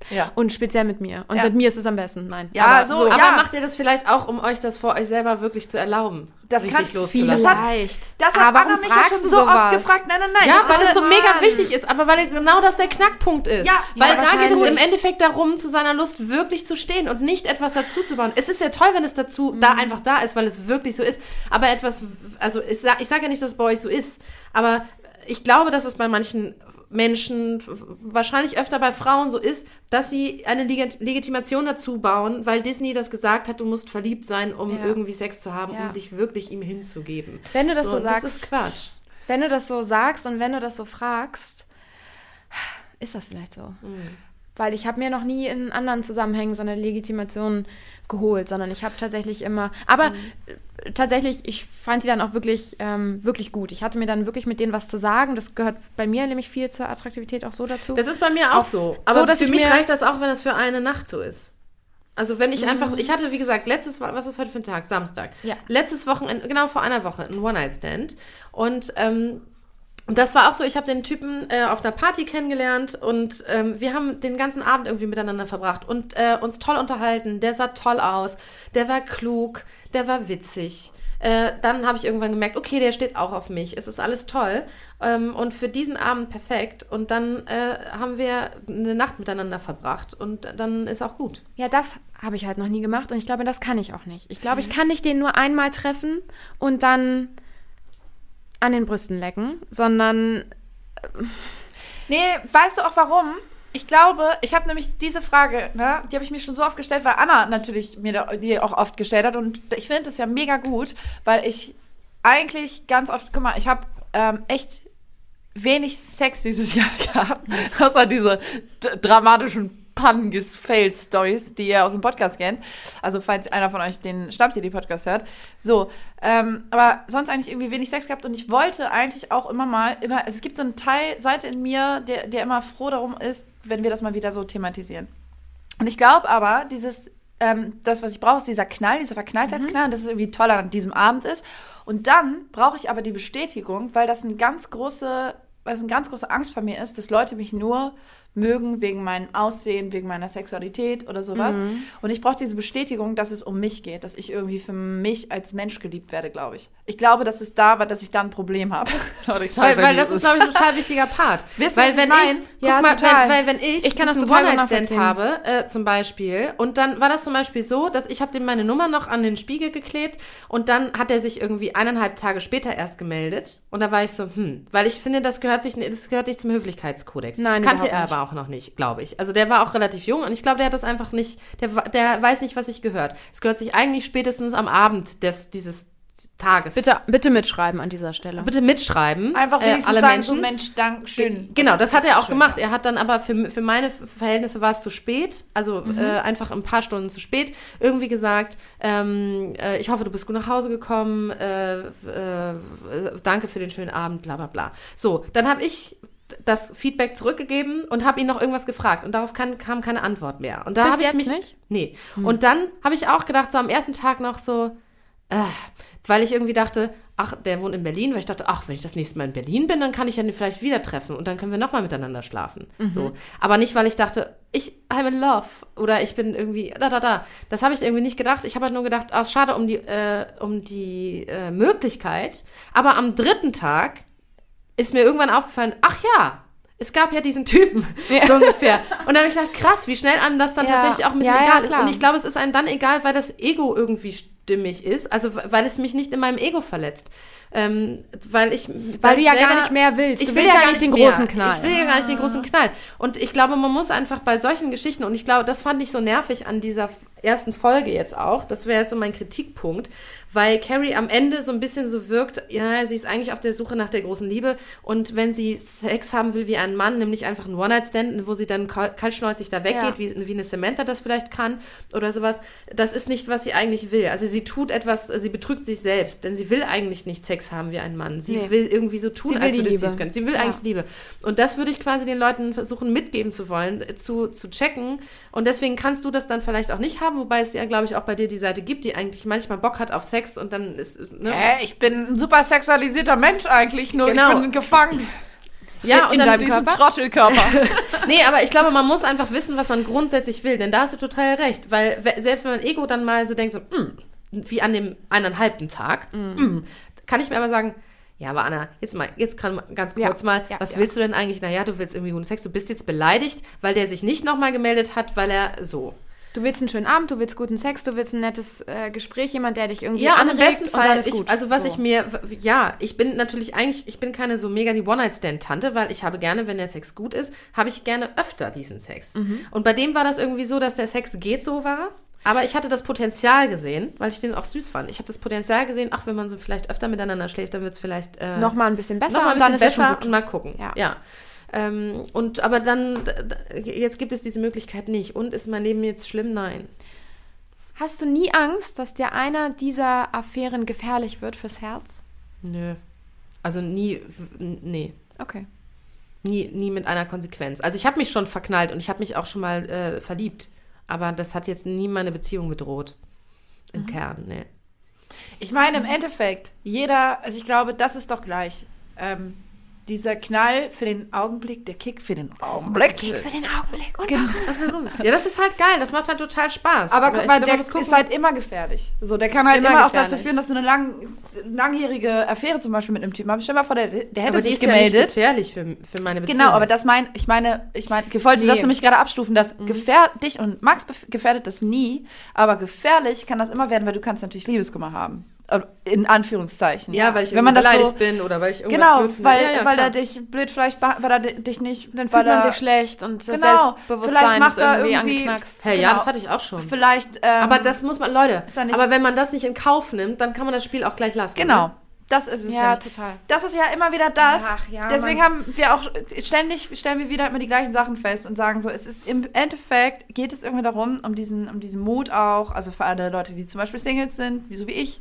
Ja. Und speziell mit mir. Und Ja. mit mir ist es am besten. Nein. Ja, aber so, Aber ja. macht ihr das vielleicht auch, um euch das vor euch selber wirklich zu erlauben? Das richtig kann loszulassen? Das hat, Vielleicht. das hat Aber Anna warum mich ja schon fragst du so oft sowas? gefragt. Nein, nein, nein. Ja, das weil war es so eine- mega Mann. wichtig ist, aber weil genau das der Knackpunkt ist. Ja, weil ja, da geht es wahrscheinlich. im Endeffekt darum, zu seiner Lust wirklich zu stehen und nicht etwas dazu zu bauen. Es ist ja toll, wenn es dazu Mhm. da einfach da ist, weil es wirklich so ist. Aber etwas, also ich sage ich sag ja nicht, dass es bei euch so ist, aber ich glaube, dass es bei manchen Menschen, wahrscheinlich öfter bei Frauen so ist, dass sie eine Leg- Legitimation dazu bauen, weil Disney das gesagt hat, du musst verliebt sein, um Ja. irgendwie Sex zu haben, Ja. um dich wirklich ihm hinzugeben. Wenn du das so, sagst. Das ist Quatsch. Wenn du das so sagst und wenn du das so fragst, ist das vielleicht so. Mhm. Weil ich habe mir noch nie in anderen Zusammenhängen so eine Legitimation geholt, sondern ich habe tatsächlich immer, aber äh, tatsächlich, ich fand die dann auch wirklich, ähm, wirklich gut. Ich hatte mir dann wirklich mit denen was zu sagen. Das gehört bei mir nämlich viel zur Attraktivität auch so dazu. Das ist bei mir auch Auf- so. so, Aber dass für ich mich mir- reicht das auch, wenn es für eine Nacht so ist. Also wenn ich einfach, ich hatte wie gesagt, letztes, was ist heute für ein Tag? Samstag. Ja. Letztes Wochenende, genau vor einer Woche, ein One-Night-Stand. Und ähm, das war auch so, ich habe den Typen äh, auf einer Party kennengelernt und ähm, wir haben den ganzen Abend irgendwie miteinander verbracht und äh, uns toll unterhalten. Der sah toll aus, der war klug, der war witzig. Äh, dann habe ich irgendwann gemerkt, okay, der steht auch auf mich. Es ist alles toll. Ähm, und für diesen Abend perfekt. Und dann äh, haben wir eine Nacht miteinander verbracht. Und dann ist auch gut. Ja, das habe ich halt noch nie gemacht und ich glaube, das kann ich auch nicht. Ich glaube, ich kann nicht den nur einmal treffen und dann an den Brüsten lecken, sondern Nee, weißt du auch warum? Ich glaube, ich habe nämlich diese Frage, ne, die habe ich mir schon so oft gestellt, weil Anna natürlich mir da, die auch oft gestellt hat und ich finde das ja mega gut, weil ich eigentlich ganz oft, guck mal, ich habe ähm, echt wenig Sex dieses Jahr gehabt, außer diese d- dramatischen Pannen-Fail-Stories, die ihr aus dem Podcast kennt. Also falls einer von euch den Schnapsidee-Podcast hört. So, ähm, aber sonst eigentlich irgendwie wenig Sex gehabt und ich wollte eigentlich auch immer mal, immer, also es gibt so eine Teil, Seite in mir, der, der immer froh darum ist, wenn wir das mal wieder so thematisieren. Und ich glaube aber, dieses, ähm, das, was ich brauche, ist dieser Knall, dieser Verknalltheitsknall, und das ist irgendwie toller an diesem Abend ist. Und dann brauche ich aber die Bestätigung, weil das eine ganz große, weil das eine ganz große Angst von mir ist, dass Leute mich nur mögen wegen meinem Aussehen, wegen meiner Sexualität oder sowas. Mhm. Und ich brauche diese Bestätigung, dass es um mich geht, dass ich irgendwie für mich als Mensch geliebt werde, glaube ich. Ich glaube, dass es da war, dass ich da ein Problem habe. Leute, ich sag's Weil, euch, weil wie das es ist, glaube ich, ein total wichtiger Part. Wisst ihr, weil was wenn ich mein? ich, guck Ja, mal, total. Wenn, weil wenn ich, Ich kann das diesen total One-Night-Stand nachvollziehen. habe, äh, zum Beispiel, und dann war das zum Beispiel so, dass ich habe dem meine Nummer noch an den Spiegel geklebt und dann hat er sich irgendwie eineinhalb Tage später erst gemeldet und da war ich so, hm, weil ich finde, das gehört sich, das gehört nicht zum Höflichkeitskodex. Nein, das kannte er überhaupt nicht. aber auch noch nicht, glaube ich. Also der war auch relativ jung und ich glaube, der hat das einfach nicht, der, der weiß nicht, was sich gehört. Es gehört sich eigentlich spätestens am Abend des, dieses Tages. bitte, bitte mitschreiben an dieser Stelle. Bitte mitschreiben. Einfach äh, wenigstens alle sagen, Menschen. so Mensch, dank, schön. Genau, das hat er auch schön, gemacht. ja. Er hat dann aber für, für meine Verhältnisse war es zu spät, also Mhm. äh, einfach ein paar Stunden zu spät, irgendwie gesagt, ähm, äh, ich hoffe, du bist gut nach Hause gekommen, äh, äh, danke für den schönen Abend, bla bla bla. So, dann habe ich das Feedback zurückgegeben und habe ihn noch irgendwas gefragt und darauf kann, kam keine Antwort mehr. Und da Bis habe ich jetzt mich nicht? Nee. Und dann habe ich auch gedacht, so am ersten Tag noch so, äh, weil ich irgendwie dachte, ach, der wohnt in Berlin, weil ich dachte, ach, wenn ich das nächste Mal in Berlin bin, dann kann ich ja vielleicht wieder treffen und dann können wir nochmal miteinander schlafen. So. Aber nicht, weil ich dachte, ich, I'm in love oder ich bin irgendwie da, da, da. Das habe ich irgendwie nicht gedacht. Ich habe halt nur gedacht, ach, schade um die, äh, um die äh, Möglichkeit. Aber am dritten Tag ist mir irgendwann aufgefallen, ach ja, es gab ja diesen Typen, Ja. so ungefähr. Und dann habe ich gedacht, krass, wie schnell einem das dann Ja. tatsächlich auch ein bisschen Ja, ja, egal ist. klar. Und ich glaube, es ist einem dann egal, weil das Ego irgendwie stimmig ist. Also, weil es mich nicht in meinem Ego verletzt. Ähm, weil ich Weil du ja selber- gar nicht mehr willst. Ich Du will willst ja ja gar nicht den mehr. großen Knall. Ich will ja gar nicht den großen Knall. Und ich glaube, man muss einfach bei solchen Geschichten, und ich glaube, das fand ich so nervig an dieser ersten Folge jetzt auch, das wäre jetzt so mein Kritikpunkt, weil Carrie am Ende so ein bisschen so wirkt, ja, sie ist eigentlich auf der Suche nach der großen Liebe und wenn sie Sex haben will wie ein Mann, nämlich einfach ein One-Night-Stand, wo sie dann kal- kaltschnäuzig da weggeht, Ja. wie, wie eine Samantha das vielleicht kann oder sowas, das ist nicht, was sie eigentlich will. Also sie tut etwas, sie betrügt sich selbst, denn sie will eigentlich nicht Sex haben wie ein Mann. Sie Nee. will irgendwie so tun, Sie will als die würde sie Liebe. es können. Sie will Ja. eigentlich Liebe. Und das würde ich quasi den Leuten versuchen mitgeben zu wollen, äh, zu, zu checken. Und deswegen kannst du das dann vielleicht auch nicht haben, wobei es ja, glaube ich, auch bei dir die Seite gibt, die eigentlich manchmal Bock hat auf Sex und dann ist, ne? Hä, ich bin ein super sexualisierter Mensch eigentlich, nur Genau. ich bin gefangen. Ja, und in dann deinem Diesen Körper? Trottelkörper. Nee, aber ich glaube, man muss einfach wissen, was man grundsätzlich will, denn da hast du total recht, weil we- selbst wenn mein Ego dann mal so denkt, so, mm, wie an dem eineinhalbten Tag, mm, kann ich mir aber sagen, ja, aber Anna, jetzt mal, jetzt kann ganz kurz Ja, mal, ja, was ja. willst du denn eigentlich? Naja, du willst irgendwie guten Sex, du bist jetzt beleidigt, weil der sich nicht nochmal gemeldet hat, weil er so. Du willst einen schönen Abend, du willst guten Sex, du willst ein nettes äh, Gespräch, jemand, der dich irgendwie Ja, und anregt im besten und dann Fall, ist ich, gut. also was So. ich mir, ja, ich bin natürlich eigentlich, ich bin keine so mega die One-Night-Stand-Tante, weil ich habe gerne, wenn der Sex gut ist, habe ich gerne öfter diesen Sex. Und bei dem war das irgendwie so, dass der Sex geht so war, aber ich hatte das Potenzial gesehen, weil ich den auch süß fand. Ich habe das Potenzial gesehen, ach, wenn man so vielleicht öfter miteinander schläft, dann wird es vielleicht äh, Nochmal ein bisschen besser noch mal ein und dann bisschen ist es schon besser gut. und mal gucken. Ja. Ja. Ähm, und aber dann, d- d- jetzt gibt es diese Möglichkeit nicht. Und ist mein Leben jetzt schlimm? Nein. Hast du nie Angst, dass dir einer dieser Affären gefährlich wird fürs Herz? Nö. Also nie, w- n- nee. Okay. Nie, nie mit einer Konsequenz. Also ich habe mich schon verknallt und ich habe mich auch schon mal äh, verliebt. Aber das hat jetzt nie meine Beziehung bedroht. Im Kern, nee. Ich meine, im Endeffekt, jeder, also ich glaube, das ist doch gleich. Ähm, dieser Knall für den Augenblick, der Kick für den Augenblick. Für den Augenblick. Und Genau. Ja, das ist halt geil. Das macht halt total Spaß. Aber guck ich mal, glaub, der man muss gucken- ist halt immer gefährlich. So, der kann halt Immer immer, auch gefährlich. dazu führen, dass du eine lang, langjährige Affäre zum Beispiel mit einem Typen hast. Stell dir mal vor, der, der hätte aber die sich ist ja nicht gemeldet. gefährlich für, für meine Beziehung. Genau, aber das mein, ich meine, ich meine, ich wollte Nee. das nämlich gerade abstufen, dass gefährdet dich und Max bef- gefährdet das nie, aber gefährlich kann das immer werden, weil du kannst natürlich Liebeskummer haben. Äh, In Anführungszeichen. Ja, weil ich Wenn man das beleidigt so, bin oder weil ich irgendwas Genau, blöd finde. weil, ja, ja, weil klar. er dich blöd vielleicht, beha- weil er di- dich nicht, dann weil fühlt man er, sich schlecht und das Genau, Selbstbewusstsein vielleicht macht ist er irgendwie, irgendwie- angeknackst. Hey, ja, genau. das hatte ich auch schon. vielleicht, ähm, Aber das muss man, Leute, ist ja nicht- aber wenn man das nicht in Kauf nimmt, dann kann man das Spiel auch gleich lassen. genau, Ne? das ist es Ja, nämlich. total. Das ist ja immer wieder das. Ach ja, Deswegen Mann. haben wir auch ständig, stellen wir wieder immer die gleichen Sachen fest und sagen so, es ist im Endeffekt, geht es irgendwie darum, um diesen, um diesen Mut auch, also für alle Leute, die zum Beispiel Singles sind, wie so wie ich,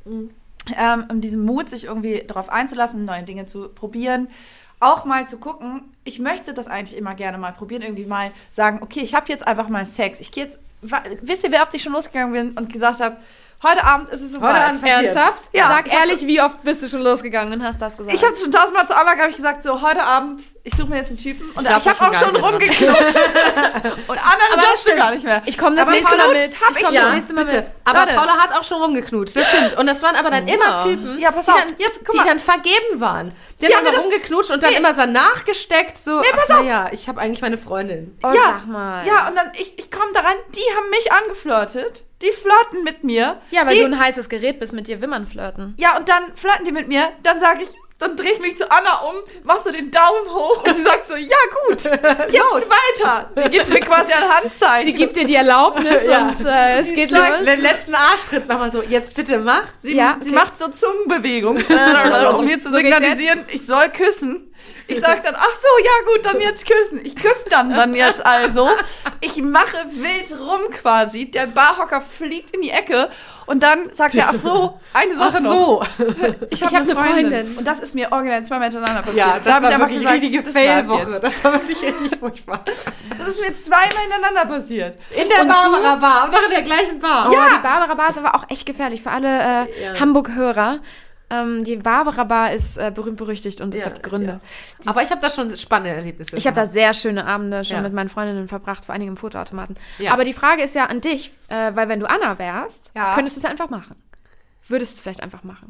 ähm, um diesen Mut, sich irgendwie darauf einzulassen, neue Dinge zu probieren, auch mal zu gucken, ich möchte das eigentlich immer gerne mal probieren, irgendwie mal sagen, okay, ich habe jetzt einfach mal Sex, ich gehe jetzt, wa- wisst ihr, wer auf dich schon losgegangen bin und gesagt habe, heute Abend ist es so Heute Abend passiert. Ernsthaft? Ja. Sag Ich hab ehrlich, wie oft bist du schon losgegangen und hast das gesagt? Ich habe schon tausendmal zu Anna, habe ich gesagt, so heute Abend, ich suche mir jetzt einen Typen. Und ich, glaub, ich habe das auch schon schon gar nicht mehr rumgeknutscht. Und Anna Aber das glaubst du stimmt. gar nicht mehr. Ich komme das Aber nächste Mal Paula, mit. hab ich ich komme ja, das nächste Mal bitte. mit. Aber Leute. Paula hat auch schon rumgeknutscht, das stimmt. Und das waren aber dann immer Typen, Ja, pass die, auf, dann, jetzt, guck die mal. dann vergeben waren. Die, Die haben haben mir aber das- rumgeknutscht und dann Nee. immer so nachgesteckt, so, Nee, pass ach, auf. naja, ich habe eigentlich meine Freundin. Oh, Ja. sag mal. Ja, und dann, ich, ich komme daran, die haben mich angeflirtet. Die flirten mit mir. Ja, weil die, du ein heißes Gerät bist, mit dir will man flirten. Ja, und dann flirten die mit mir. Dann sage ich, dann drehe ich mich zu Anna um, mach so den Daumen hoch und sie sagt so, ja gut, jetzt weiter. Sie gibt mir quasi ein Handzeichen. Sie gibt dir die Erlaubnis Ja. und äh, es Sie geht sagt, los. Den letzten Arschtritt nochmal so, jetzt bitte mach. Sie, Ja, sie okay. macht so Zungenbewegungen, um mir zu So geht's signalisieren, ich soll küssen. Ich sag dann, ach so, ja gut, dann jetzt küssen. Ich küsse dann dann jetzt also. Ich mache wild rum quasi. Der Barhocker fliegt in die Ecke und dann sagt er, ach so, eine Sache Ach noch. so. Ich hab habe eine Freundin. Und das ist mir original zweimal hintereinander passiert. Ja, Da das hab war ich einfach wirklich gesagt, richtige das war's Fail-Woche. jetzt. Das war wirklich richtig furchtbar. Das ist mir zweimal hintereinander passiert. In der Und Barbara Bar und noch in der gleichen Bar. Oh, die Barbara Bar ist aber auch echt gefährlich für alle äh, Ja. Hamburg-Hörer. Ähm, die Barbara Bar ist äh, berühmt-berüchtigt und das Ja, hat Gründe. ist Aber ich habe da schon spannende Erlebnisse. Ich habe da sehr schöne Abende schon Ja. mit meinen Freundinnen verbracht, vor allen Dingen im Fotoautomaten. Ja. Aber die Frage ist ja an dich, äh, weil wenn du Anna wärst, Ja. könntest du es ja einfach machen. Würdest du es vielleicht einfach machen.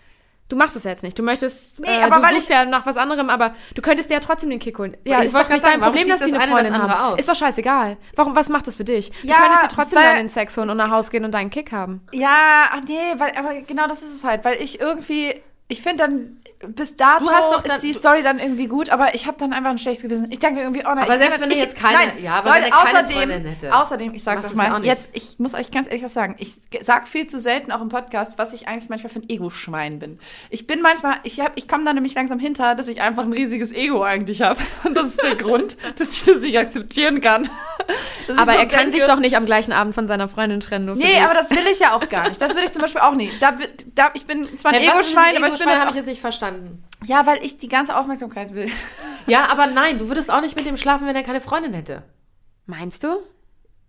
Du machst es ja jetzt nicht. Du möchtest, Nee, äh, aber du weil suchst ja nach was anderem, aber du könntest dir ja trotzdem den Kick holen. Ja, Ich ist wollte doch nicht grad dein sagen, warum Problem, dass schließt die das eine eine das Freundin andere haben. aus? Ist doch scheißegal. Warum, was macht das für dich? Du Ja, könntest dir trotzdem weil- deinen Sex holen und nach Hause gehen und deinen Kick haben. Ja, ach nee, weil, aber genau das ist es halt, weil ich irgendwie, ich finde dann, bis dato Du hast doch dann- ist die Story dann irgendwie gut, aber ich habe dann einfach ein schlechtes Gewissen. Ich denke irgendwie, oh nein. Aber ich selbst kann- wenn er ich, jetzt keine- nein, ja, aber Leute, wenn er keine außerdem, Freundin hätte, außerdem, ich sag's machst euch du's ja mal, auch nicht. jetzt, ich muss euch ganz ehrlich was sagen, ich sag viel zu selten auch im Podcast, was ich eigentlich manchmal für ein Ego-Schwein bin. Ich bin manchmal, ich hab, ich komme da nämlich langsam hinter, dass ich einfach ein riesiges Ego eigentlich habe. Und das ist der Grund, dass ich das nicht akzeptieren kann. Dass ich Aber so er kann denke, sich doch nicht am gleichen Abend von seiner Freundin trennen. Nur für Nee, dich. aber das will ich ja auch gar nicht. Das will ich zum Beispiel auch nicht. Da, da, ich bin zwar ein Hey, was ist Ego-Schwein, ein aber ich bin Ego-Schwein, dann habe auch, ich jetzt nicht verstanden. ja, weil ich die ganze Aufmerksamkeit will. Ja, aber nein, du würdest auch nicht mit dem schlafen, wenn er keine Freundin hätte. Meinst du?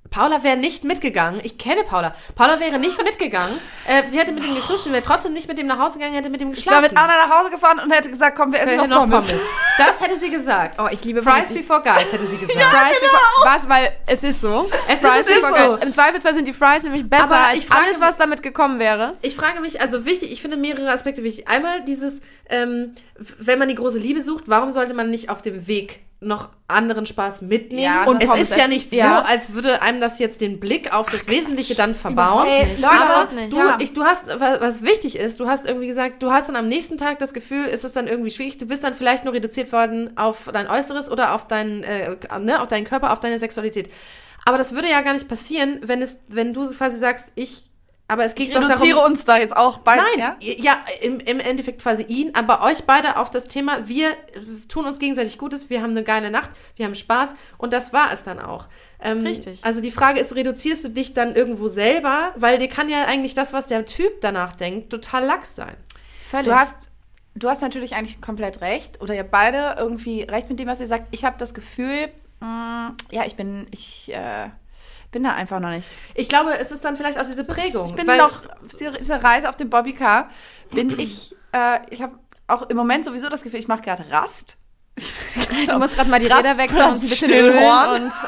Paula wäre nicht mitgegangen. Ich kenne Paula. Paula wäre nicht mitgegangen. Äh, sie hätte mit ihm geknutscht und wäre trotzdem nicht mit ihm nach Hause gegangen, hätte mit ihm Ich wäre geschlafen. mit Anna nach Hause gefahren und hätte gesagt, komm, wir essen hätte noch noch Pommes. Pommes. Das hätte sie gesagt. Oh, ich liebe Fries Pommes. before guys, hätte sie gesagt. Fries before, was, weil es ist so. Es Fries ist, es ist before so. guys. Im Zweifelsfall sind die Fries nämlich besser Aber als ich frage alles, mich- was damit gekommen wäre. Ich frage mich, also wichtig, ich finde mehrere Aspekte wichtig. Einmal dieses, ähm, wenn man die große Liebe sucht, warum sollte man nicht auf dem Weg noch anderen Spaß mitnehmen? Ja, und das es Pommes ist ja essen. nicht Ja. so, als würde einem das jetzt den Blick auf das Wesentliche dann verbauen. Ey, Leute, Aber überhaupt nicht. du, Ja. ich, du hast, was, was wichtig ist, du hast irgendwie gesagt, du hast dann am nächsten Tag das Gefühl, ist es dann irgendwie schwierig, du bist dann vielleicht nur reduziert worden auf dein Äußeres oder auf deinen, äh, ne, auf deinen Körper, auf deine Sexualität. Aber das würde ja gar nicht passieren, wenn es, wenn du quasi sagst, ich, aber es geht Ich doch reduziere darum, uns da jetzt auch beide. Nein, Ja? ja, im, im Endeffekt quasi ihn, aber euch beide auf das Thema, wir äh, tun uns gegenseitig Gutes, wir haben eine geile Nacht, wir haben Spaß und das war es dann auch. Ähm, Richtig. Also die Frage ist, reduzierst du dich dann irgendwo selber, weil dir kann ja eigentlich das, was der Typ danach denkt, total lax sein. Völlig. Du hast, du hast natürlich eigentlich komplett recht, oder ihr beide irgendwie recht mit dem, was ihr sagt. Ich habe das Gefühl, mh, ja, ich bin, ich äh, bin da einfach noch nicht. Ich glaube, es ist dann vielleicht auch diese Prägung. Ich bin weil, noch, diese Reise auf dem Bobbycar, bin ich, äh, ich habe auch im Moment sowieso das Gefühl, ich mache gerade Rast. Du musst gerade mal die Rast, Räder wechseln und ein Platz, bisschen Stillhorn. ölen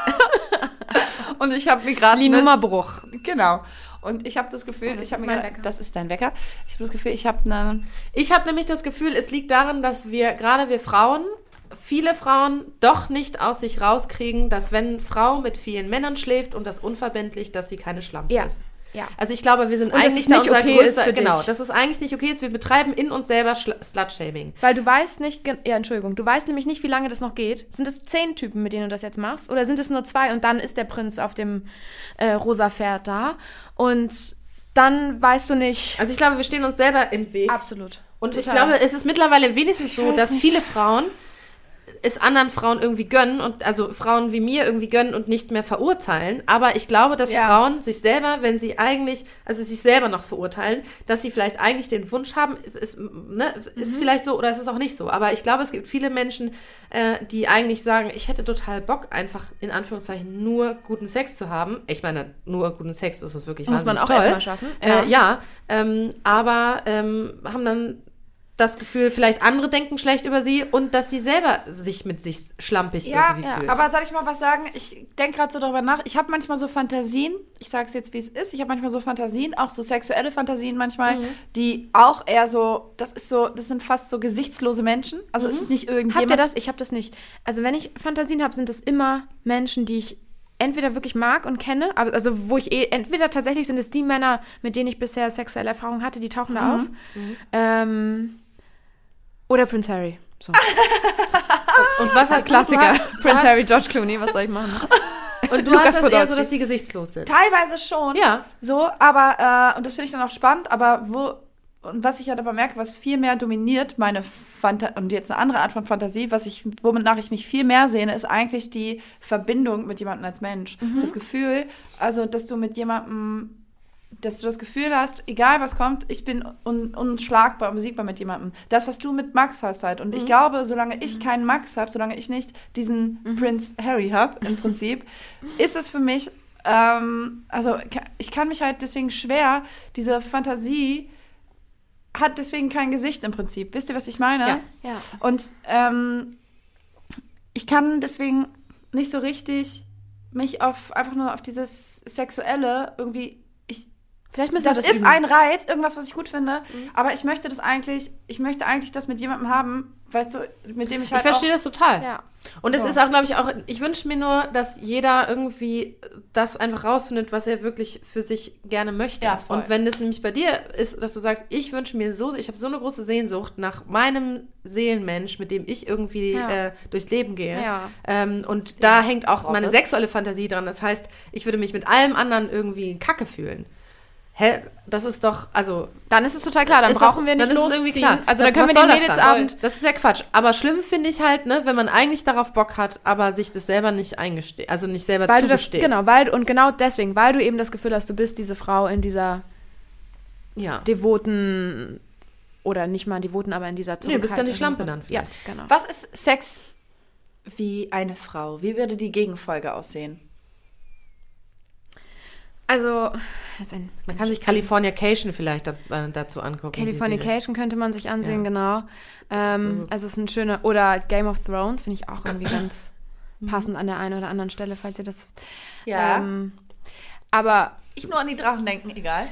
und Und ich habe mir gerade die Nummerbruch. Genau. Und ich habe das Gefühl, Oh, das ich habe ist mir mein grad- Wecker. das ist dein Wecker. Ich habe das Gefühl, ich habe eine Ich habe nämlich das Gefühl, es liegt daran, dass wir, gerade wir Frauen, viele Frauen doch nicht aus sich rauskriegen, dass wenn Frau mit vielen Männern schläft und das unverbindlich, dass sie keine Schlampe Ja. ist. Ja. Also ich glaube, wir sind Und dass eigentlich es nicht unser okay größter, ist für dich. genau, dass es eigentlich nicht okay ist. Wir betreiben in uns selber Schla- Slut-Shaming. Weil du weißt nicht, gen- ja, Entschuldigung, du weißt nämlich nicht, wie lange das noch geht. Sind es zehn Typen, mit denen du das jetzt machst? Oder sind es nur zwei und dann ist der Prinz auf dem äh, rosa Pferd da? Und dann weißt du nicht. Also ich glaube, wir stehen uns selber im Weg. Absolut. Und ich Total. glaube, es ist mittlerweile wenigstens so, weiß dass nicht. viele Frauen es anderen Frauen irgendwie gönnen und also Frauen wie mir irgendwie gönnen und nicht mehr verurteilen. Aber ich glaube, dass Ja. Frauen sich selber, wenn sie eigentlich, also sich selber noch verurteilen, dass sie vielleicht eigentlich den Wunsch haben, es ist, ne, es ist vielleicht so oder es ist auch nicht so. Aber ich glaube, es gibt viele Menschen, äh, die eigentlich sagen, ich hätte total Bock, einfach in Anführungszeichen nur guten Sex zu haben. Ich meine, nur guten Sex ist es wirklich Muss man auch wahnsinnig toll. erstmal schaffen. Äh, ja, ähm, aber ähm, haben dann das Gefühl, vielleicht andere denken schlecht über sie und dass sie selber sich mit sich schlampig Ja, irgendwie ja, fühlt. aber soll ich mal was sagen? Ich denke gerade so darüber nach. Ich habe manchmal so Fantasien, ich sage es jetzt, wie es ist, ich habe manchmal so Fantasien, auch so sexuelle Fantasien manchmal, Mhm. die auch eher so, das ist so, das sind fast so gesichtslose Menschen. Also es ist nicht irgendjemand. Habt ihr das? Ich habe das nicht. Also wenn ich Fantasien habe, sind das immer Menschen, die ich entweder wirklich mag und kenne, aber also wo ich eh, entweder tatsächlich sind es die Männer, mit denen ich bisher sexuelle Erfahrungen hatte, die tauchen da auf. Ähm, oder Prince Harry. So. und was heißt Klassiker. Du hast, du Prince hast, Harry, George Clooney, was soll ich machen? und du Lukas hast das eher so, Podolski. dass die gesichtslos sind. Teilweise schon. Ja. So, aber, äh, und das finde ich dann auch spannend, aber wo, und was ich halt aber merke, was viel mehr dominiert meine Fantasie, und jetzt eine andere Art von Fantasie, was ich, wonach ich mich viel mehr sehne, ist eigentlich die Verbindung mit jemandem als Mensch. Das Gefühl, also, dass du mit jemandem, dass du das Gefühl hast, egal was kommt, ich bin un, unschlagbar und besiegbar mit jemandem. Das, was du mit Max hast halt. Und ich glaube, solange ich keinen Max habe, solange ich nicht diesen Prince Harry habe, im Prinzip, ist es für mich, ähm, also ich kann mich halt deswegen schwer, diese Fantasie hat deswegen kein Gesicht im Prinzip. Wisst ihr, was ich meine? Ja. Ja. Und ähm, ich kann deswegen nicht so richtig mich auf einfach nur auf dieses Sexuelle irgendwie. Ich, Vielleicht müssen das, wir das ist üben. ein Reiz, irgendwas, was ich gut finde. Aber ich möchte das eigentlich, ich möchte eigentlich das mit jemandem haben, weißt du, mit dem ich Ich halt verstehe auch, das total. Ja. Und es So. ist auch, glaube ich, auch, ich wünsche mir nur, dass jeder irgendwie das einfach rausfindet, was er wirklich für sich gerne möchte. Ja, voll. Und wenn es nämlich bei dir ist, dass du sagst, ich wünsche mir so, ich habe so eine große Sehnsucht nach meinem Seelenmensch, mit dem ich irgendwie Ja. äh, durchs Leben gehe. Ja. Ähm, und da hängt auch meine Robert. sexuelle Fantasie dran. Das heißt, ich würde mich mit allem anderen irgendwie kacke fühlen. Hä? Das ist doch, also Dann ist es total klar, dann ist brauchen auch- wir nicht dann ist es losziehen. irgendwie klar. Also dann Was können wir soll den das dann? Mädelsabend... Das ist ja Quatsch. Aber schlimm finde ich halt, ne, wenn man eigentlich darauf Bock hat, aber sich das selber nicht eingesteht, also nicht selber Weil du das, zugesteht. genau, weil, und genau deswegen, weil du eben das Gefühl hast, du bist diese Frau in dieser Ja. devoten, oder nicht mal devoten, aber in dieser Nee, du bist dann die Zurückhaltung. Schlampe dann Ja, vielleicht. genau. was ist Sex wie eine Frau? Wie würde die Gegenfolge aussehen? Also, das ist ein Man kann sich Californication vielleicht da, äh, dazu angucken. Californication könnte man sich ansehen, Ja. genau. Ähm, So. Also es ist ein schöner, oder Game of Thrones finde ich auch irgendwie ganz passend an der einen oder anderen Stelle, falls ihr das... Ja. Ähm, aber Ich nur an die Drachen denken, egal.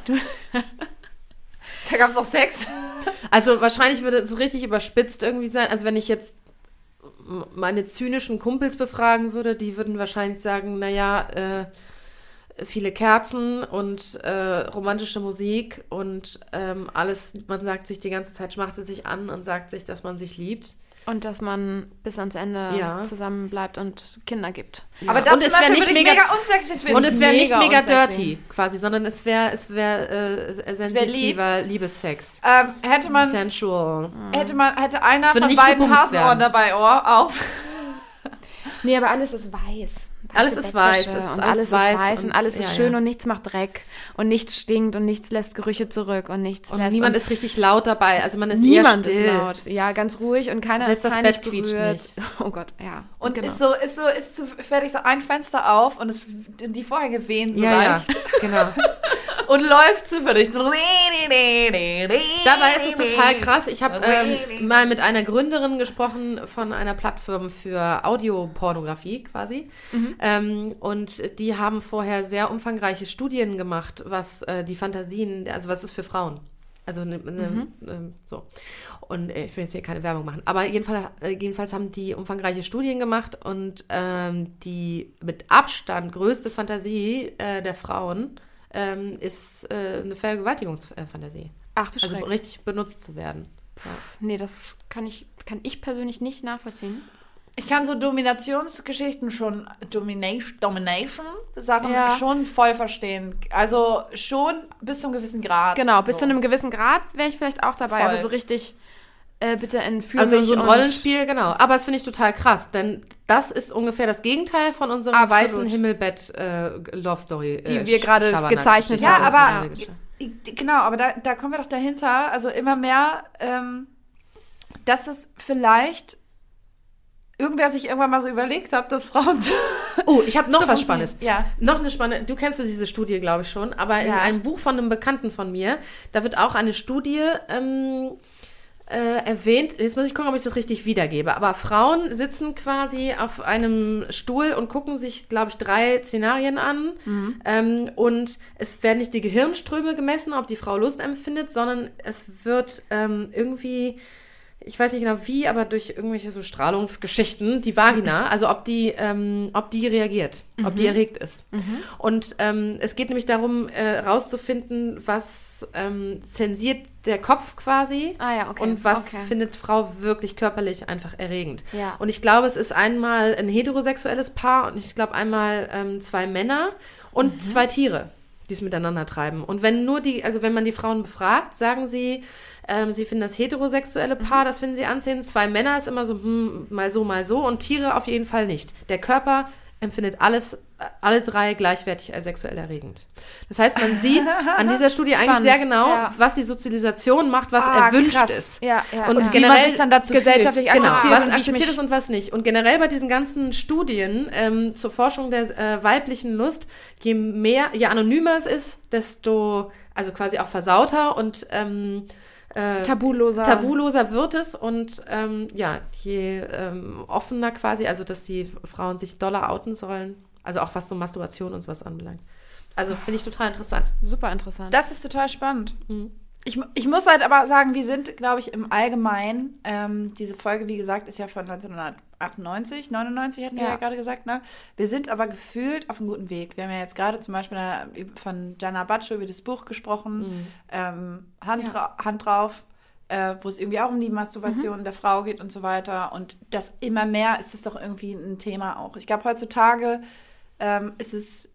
Da gab es auch Sex. Also wahrscheinlich würde es richtig überspitzt irgendwie sein. Also wenn ich jetzt m- meine zynischen Kumpels befragen würde, die würden wahrscheinlich sagen, naja, äh, viele Kerzen und äh, romantische Musik und ähm, alles, man sagt sich die ganze Zeit, schmachtet sich an und sagt sich, dass man sich liebt. und dass man bis ans Ende Ja. zusammen bleibt und Kinder gibt. Aber das Und es zum wär Beispiel nicht würde ich mega- mega unsexy finden. Und es wäre nicht mega mega unsexy. dirty quasi, sondern es wäre es wär, äh, sensitiver Liebessex. ähm, hätte man, Sensual. hätte man, hätte einer Es würde von nicht beiden gebumst Hasenohren werden. dabei Ohr auf. Nee, aber alles ist weiß. Alles Weiße ist weiß, Bettwäsche es ist und alles alles weiß ist weiß und, und- alles ist ja, schön ja. und nichts macht Dreck und nichts stinkt und nichts lässt Gerüche zurück und nichts Und lässt... niemand und ist richtig laut dabei. Also man ist niemand eher ist still. laut. Ja, ganz ruhig und keiner Selbst ist das peinlich Bett quietscht berührt. nicht. Oh Gott, ja. Und genau. ist so, ist so, ist zufällig so ein Fenster auf und es, die Vorhänge wehen so Ja, ja, leicht. genau. Und läuft zufällig. Dabei Dabei ist es total krass. Ich habe ähm, mal mit einer Gründerin gesprochen von einer Plattform für Audiopornografie quasi. Ähm, und die haben vorher sehr umfangreiche Studien gemacht, was äh, die Fantasien, also was ist für Frauen. Also ne, ne, ähm, so. Und äh, ich will jetzt hier keine Werbung machen. Aber jedenfalls, äh, jedenfalls haben die umfangreiche Studien gemacht und ähm, die mit Abstand größte Fantasie äh, der Frauen ähm, ist äh, eine Vergewaltigungsfantasie. Ach du Also Schreck. richtig benutzt zu werden. Ja. Nee, das kann ich, kann ich persönlich nicht nachvollziehen. Ich kann so Dominationsgeschichten schon, Domination, Domination Sachen Ja. schon voll verstehen. Also schon bis zu einem gewissen Grad. Genau, bis so. zu einem gewissen Grad wäre ich vielleicht auch dabei, Voll. aber so richtig, äh, bitte entführ Also mich so ein und- Rollenspiel, genau. Aber das finde ich total krass, denn das ist ungefähr das Gegenteil von unserem Absolut. weißen Himmelbett äh, Love Story. Die äh, wir gerade Schabernack- gezeichnet Ja, Geschichte. aber Das ist eine I- genau, aber da, da kommen wir doch dahinter. Also immer mehr, ähm, dass es vielleicht irgendwer sich irgendwann mal so überlegt hat, dass Frauen Oh, ich habe noch so was funktionieren. Spannendes. Ja. Noch eine spannende, du kennst diese Studie, glaube ich, schon, aber in Ja. einem Buch von einem Bekannten von mir, da wird auch eine Studie ähm, äh, erwähnt, jetzt muss ich gucken, ob ich das richtig wiedergebe, aber Frauen sitzen quasi auf einem Stuhl und gucken sich, glaube ich, drei Szenarien an ähm, und es werden nicht die Gehirnströme gemessen, ob die Frau Lust empfindet, sondern es wird ähm, irgendwie... Ich weiß nicht genau wie, aber durch irgendwelche so Strahlungsgeschichten, die Vagina, also ob die, ähm, ob die reagiert, ob die erregt ist. Und ähm, es geht nämlich darum, äh, rauszufinden, was ähm, zensiert der Kopf quasi Ah ja, okay. und was okay. findet Frau wirklich körperlich einfach erregend. Ja. Und ich glaube, es ist einmal ein heterosexuelles Paar und ich glaube einmal ähm, zwei Männer und Mhm. zwei Tiere, die es miteinander treiben. Und wenn nur die, also wenn man die Frauen befragt, sagen sie, ähm, sie finden das heterosexuelle Paar, das finden sie anziehend. Zwei Männer ist immer so, hm, mal so, mal so. Und Tiere auf jeden Fall nicht. Der Körper empfindet alles, äh, alle drei gleichwertig als sexuell erregend. Das heißt, man sieht an dieser Studie eigentlich Spannend, sehr genau, ja. was die Sozialisation macht, was Ah, erwünscht krass. ist. Ja, ja. Und ja. wie man sich dann dazu gesellschaftlich fühlt. Genau, akzeptiert was und wie ich akzeptiert mich- ist und was nicht. Und generell bei diesen ganzen Studien ähm, zur Forschung der äh, weiblichen Lust, je mehr, je anonymer es ist, desto, also quasi auch versauter und ähm, äh, Tabuloser. tabuloser wird es und ähm, ja, je ähm, offener quasi, also dass die Frauen sich doller outen sollen, also auch was so Masturbation und sowas anbelangt. Also finde ich total interessant. Super interessant. Das ist total spannend. Mhm. Ich, ich muss halt aber sagen, wir sind, glaube ich, im Allgemeinen, ähm, diese Folge, wie gesagt, ist ja von neunzehnhundertachtundneunzig, neunundneunzig hatten wir Ja. ja gerade gesagt, ne? Wir sind aber gefühlt auf einem guten Weg. Wir haben ja jetzt gerade zum Beispiel von Gianna Baccio über das Buch gesprochen, ähm, Hand, Ja. dra Hand drauf, äh, wo es irgendwie auch um die Masturbation der Frau geht und so weiter. Und das immer mehr ist es doch irgendwie ein Thema auch. Ich glaube, heutzutage ähm, ist es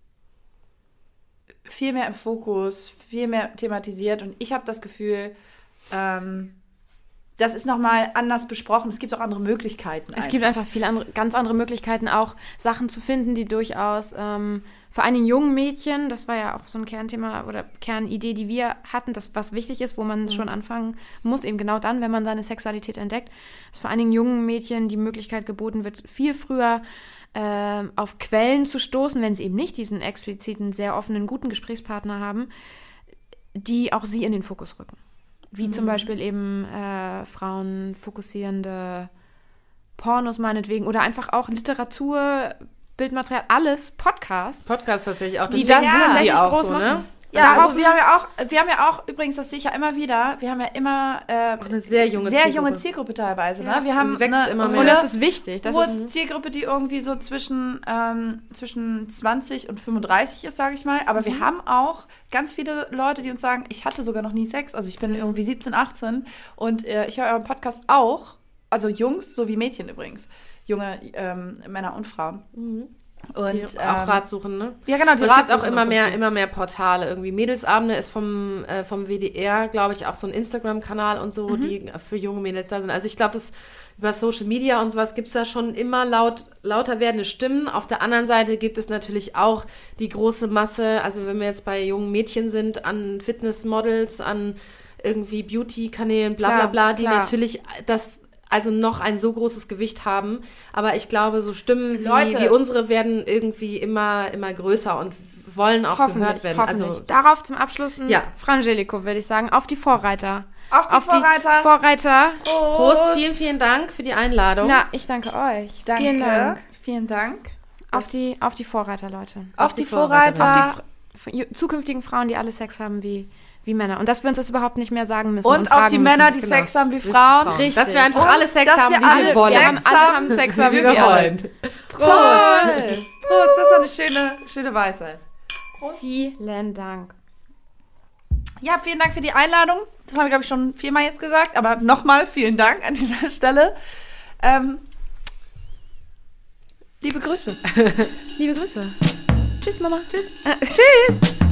viel mehr im Fokus, viel mehr thematisiert und ich habe das Gefühl, ähm, das ist nochmal anders besprochen. Es gibt auch andere Möglichkeiten. Es gibt einfach viele andere, ganz andere Möglichkeiten, auch Sachen zu finden, die durchaus ähm, vor allen Dingen jungen Mädchen, das war ja auch so ein Kernthema oder Kernidee, die wir hatten, das was wichtig ist, wo man schon anfangen muss, eben genau dann, wenn man seine Sexualität entdeckt, dass vor allen Dingen jungen Mädchen die Möglichkeit geboten wird, viel früher ähm, auf Quellen zu stoßen, wenn sie eben nicht diesen expliziten, sehr offenen, guten Gesprächspartner haben, die auch sie in den Fokus rücken. Wie mhm. zum Beispiel eben äh, Frauen fokussierende Pornos meinetwegen oder einfach auch Literatur, Bildmaterial, alles, Podcasts. Podcasts tatsächlich auch. Die das ja, tatsächlich die auch groß so, machen. Ne? Ja, also also wir haben ja auch, wir haben ja auch, übrigens, das sehe ich ja immer wieder, wir haben ja immer äh, auch eine sehr junge sehr Zielgruppe. junge Zielgruppe teilweise. Ja, Ne? Wir haben sie wächst eine immer mehr. Und das ist wichtig. Das hohe ist Zielgruppe, die irgendwie so zwischen, ähm, zwischen zwanzig und fünfunddreißig ist, sage ich mal. Aber mhm. wir haben auch ganz viele Leute, die uns sagen, ich hatte sogar noch nie Sex. Also ich bin mhm. irgendwie siebzehn, achtzehn und äh, ich höre euren Podcast auch. Also Jungs sowie Mädchen übrigens. Junge ähm, Männer und Frauen. Mhm. Und die ähm, auch Ratsuchen, ne? Ja, genau, die es gibt auch Ratsuchen immer mehr, Prinzip. immer mehr Portale. Irgendwie Mädelsabende ist vom, äh, vom W D R, glaube ich, auch so ein Instagram-Kanal und so, mhm. die für junge Mädels da sind. Also ich glaube, dass über Social Media und sowas gibt es da schon immer laut, lauter werdende Stimmen. Auf der anderen Seite gibt es natürlich auch die große Masse, also wenn wir jetzt bei jungen Mädchen sind, an Fitnessmodels, an irgendwie Beauty-Kanälen, bla bla bla, die klar. natürlich das also noch ein so großes Gewicht haben. Aber ich glaube, so Stimmen wie, Leute. wie unsere werden irgendwie immer, immer größer und wollen auch gehört werden. Hoffentlich. Also Darauf zum Abschluss ein Ja. Frangelico, würde ich sagen. Auf die Vorreiter. Auf die Vorreiter. Die Vorreiter. Prost, vielen, vielen Dank für die Einladung. Na, ich danke euch. Danke. Vielen Dank. Vielen Dank. Auf die, auf die Vorreiter, Leute. Auf, Auf die die Vorreiter. Vorreiter. Auf die Fr- zukünftigen Frauen, die alle Sex haben wie, wie Männer. Und dass wir uns das überhaupt nicht mehr sagen müssen. Und, Und, auf fragen die Männer, müssen. die Genau. Sex haben wie Wie Frauen. Frauen. Richtig. Dass wir einfach Und alle Sex dass haben, wir wie alle wir wollen. Sex Wir haben, alle haben Sex haben, wie wir wollen. Prost. Prost, das war eine schöne, schöne Weisheit. Vielen Dank. Ja, vielen Dank für die Einladung. Das haben wir, glaube ich, schon viermal jetzt gesagt. Aber nochmal vielen Dank an dieser Stelle. Ähm, liebe Grüße. Liebe Grüße. Tschüss, Mama. Tschüss. Tschüss.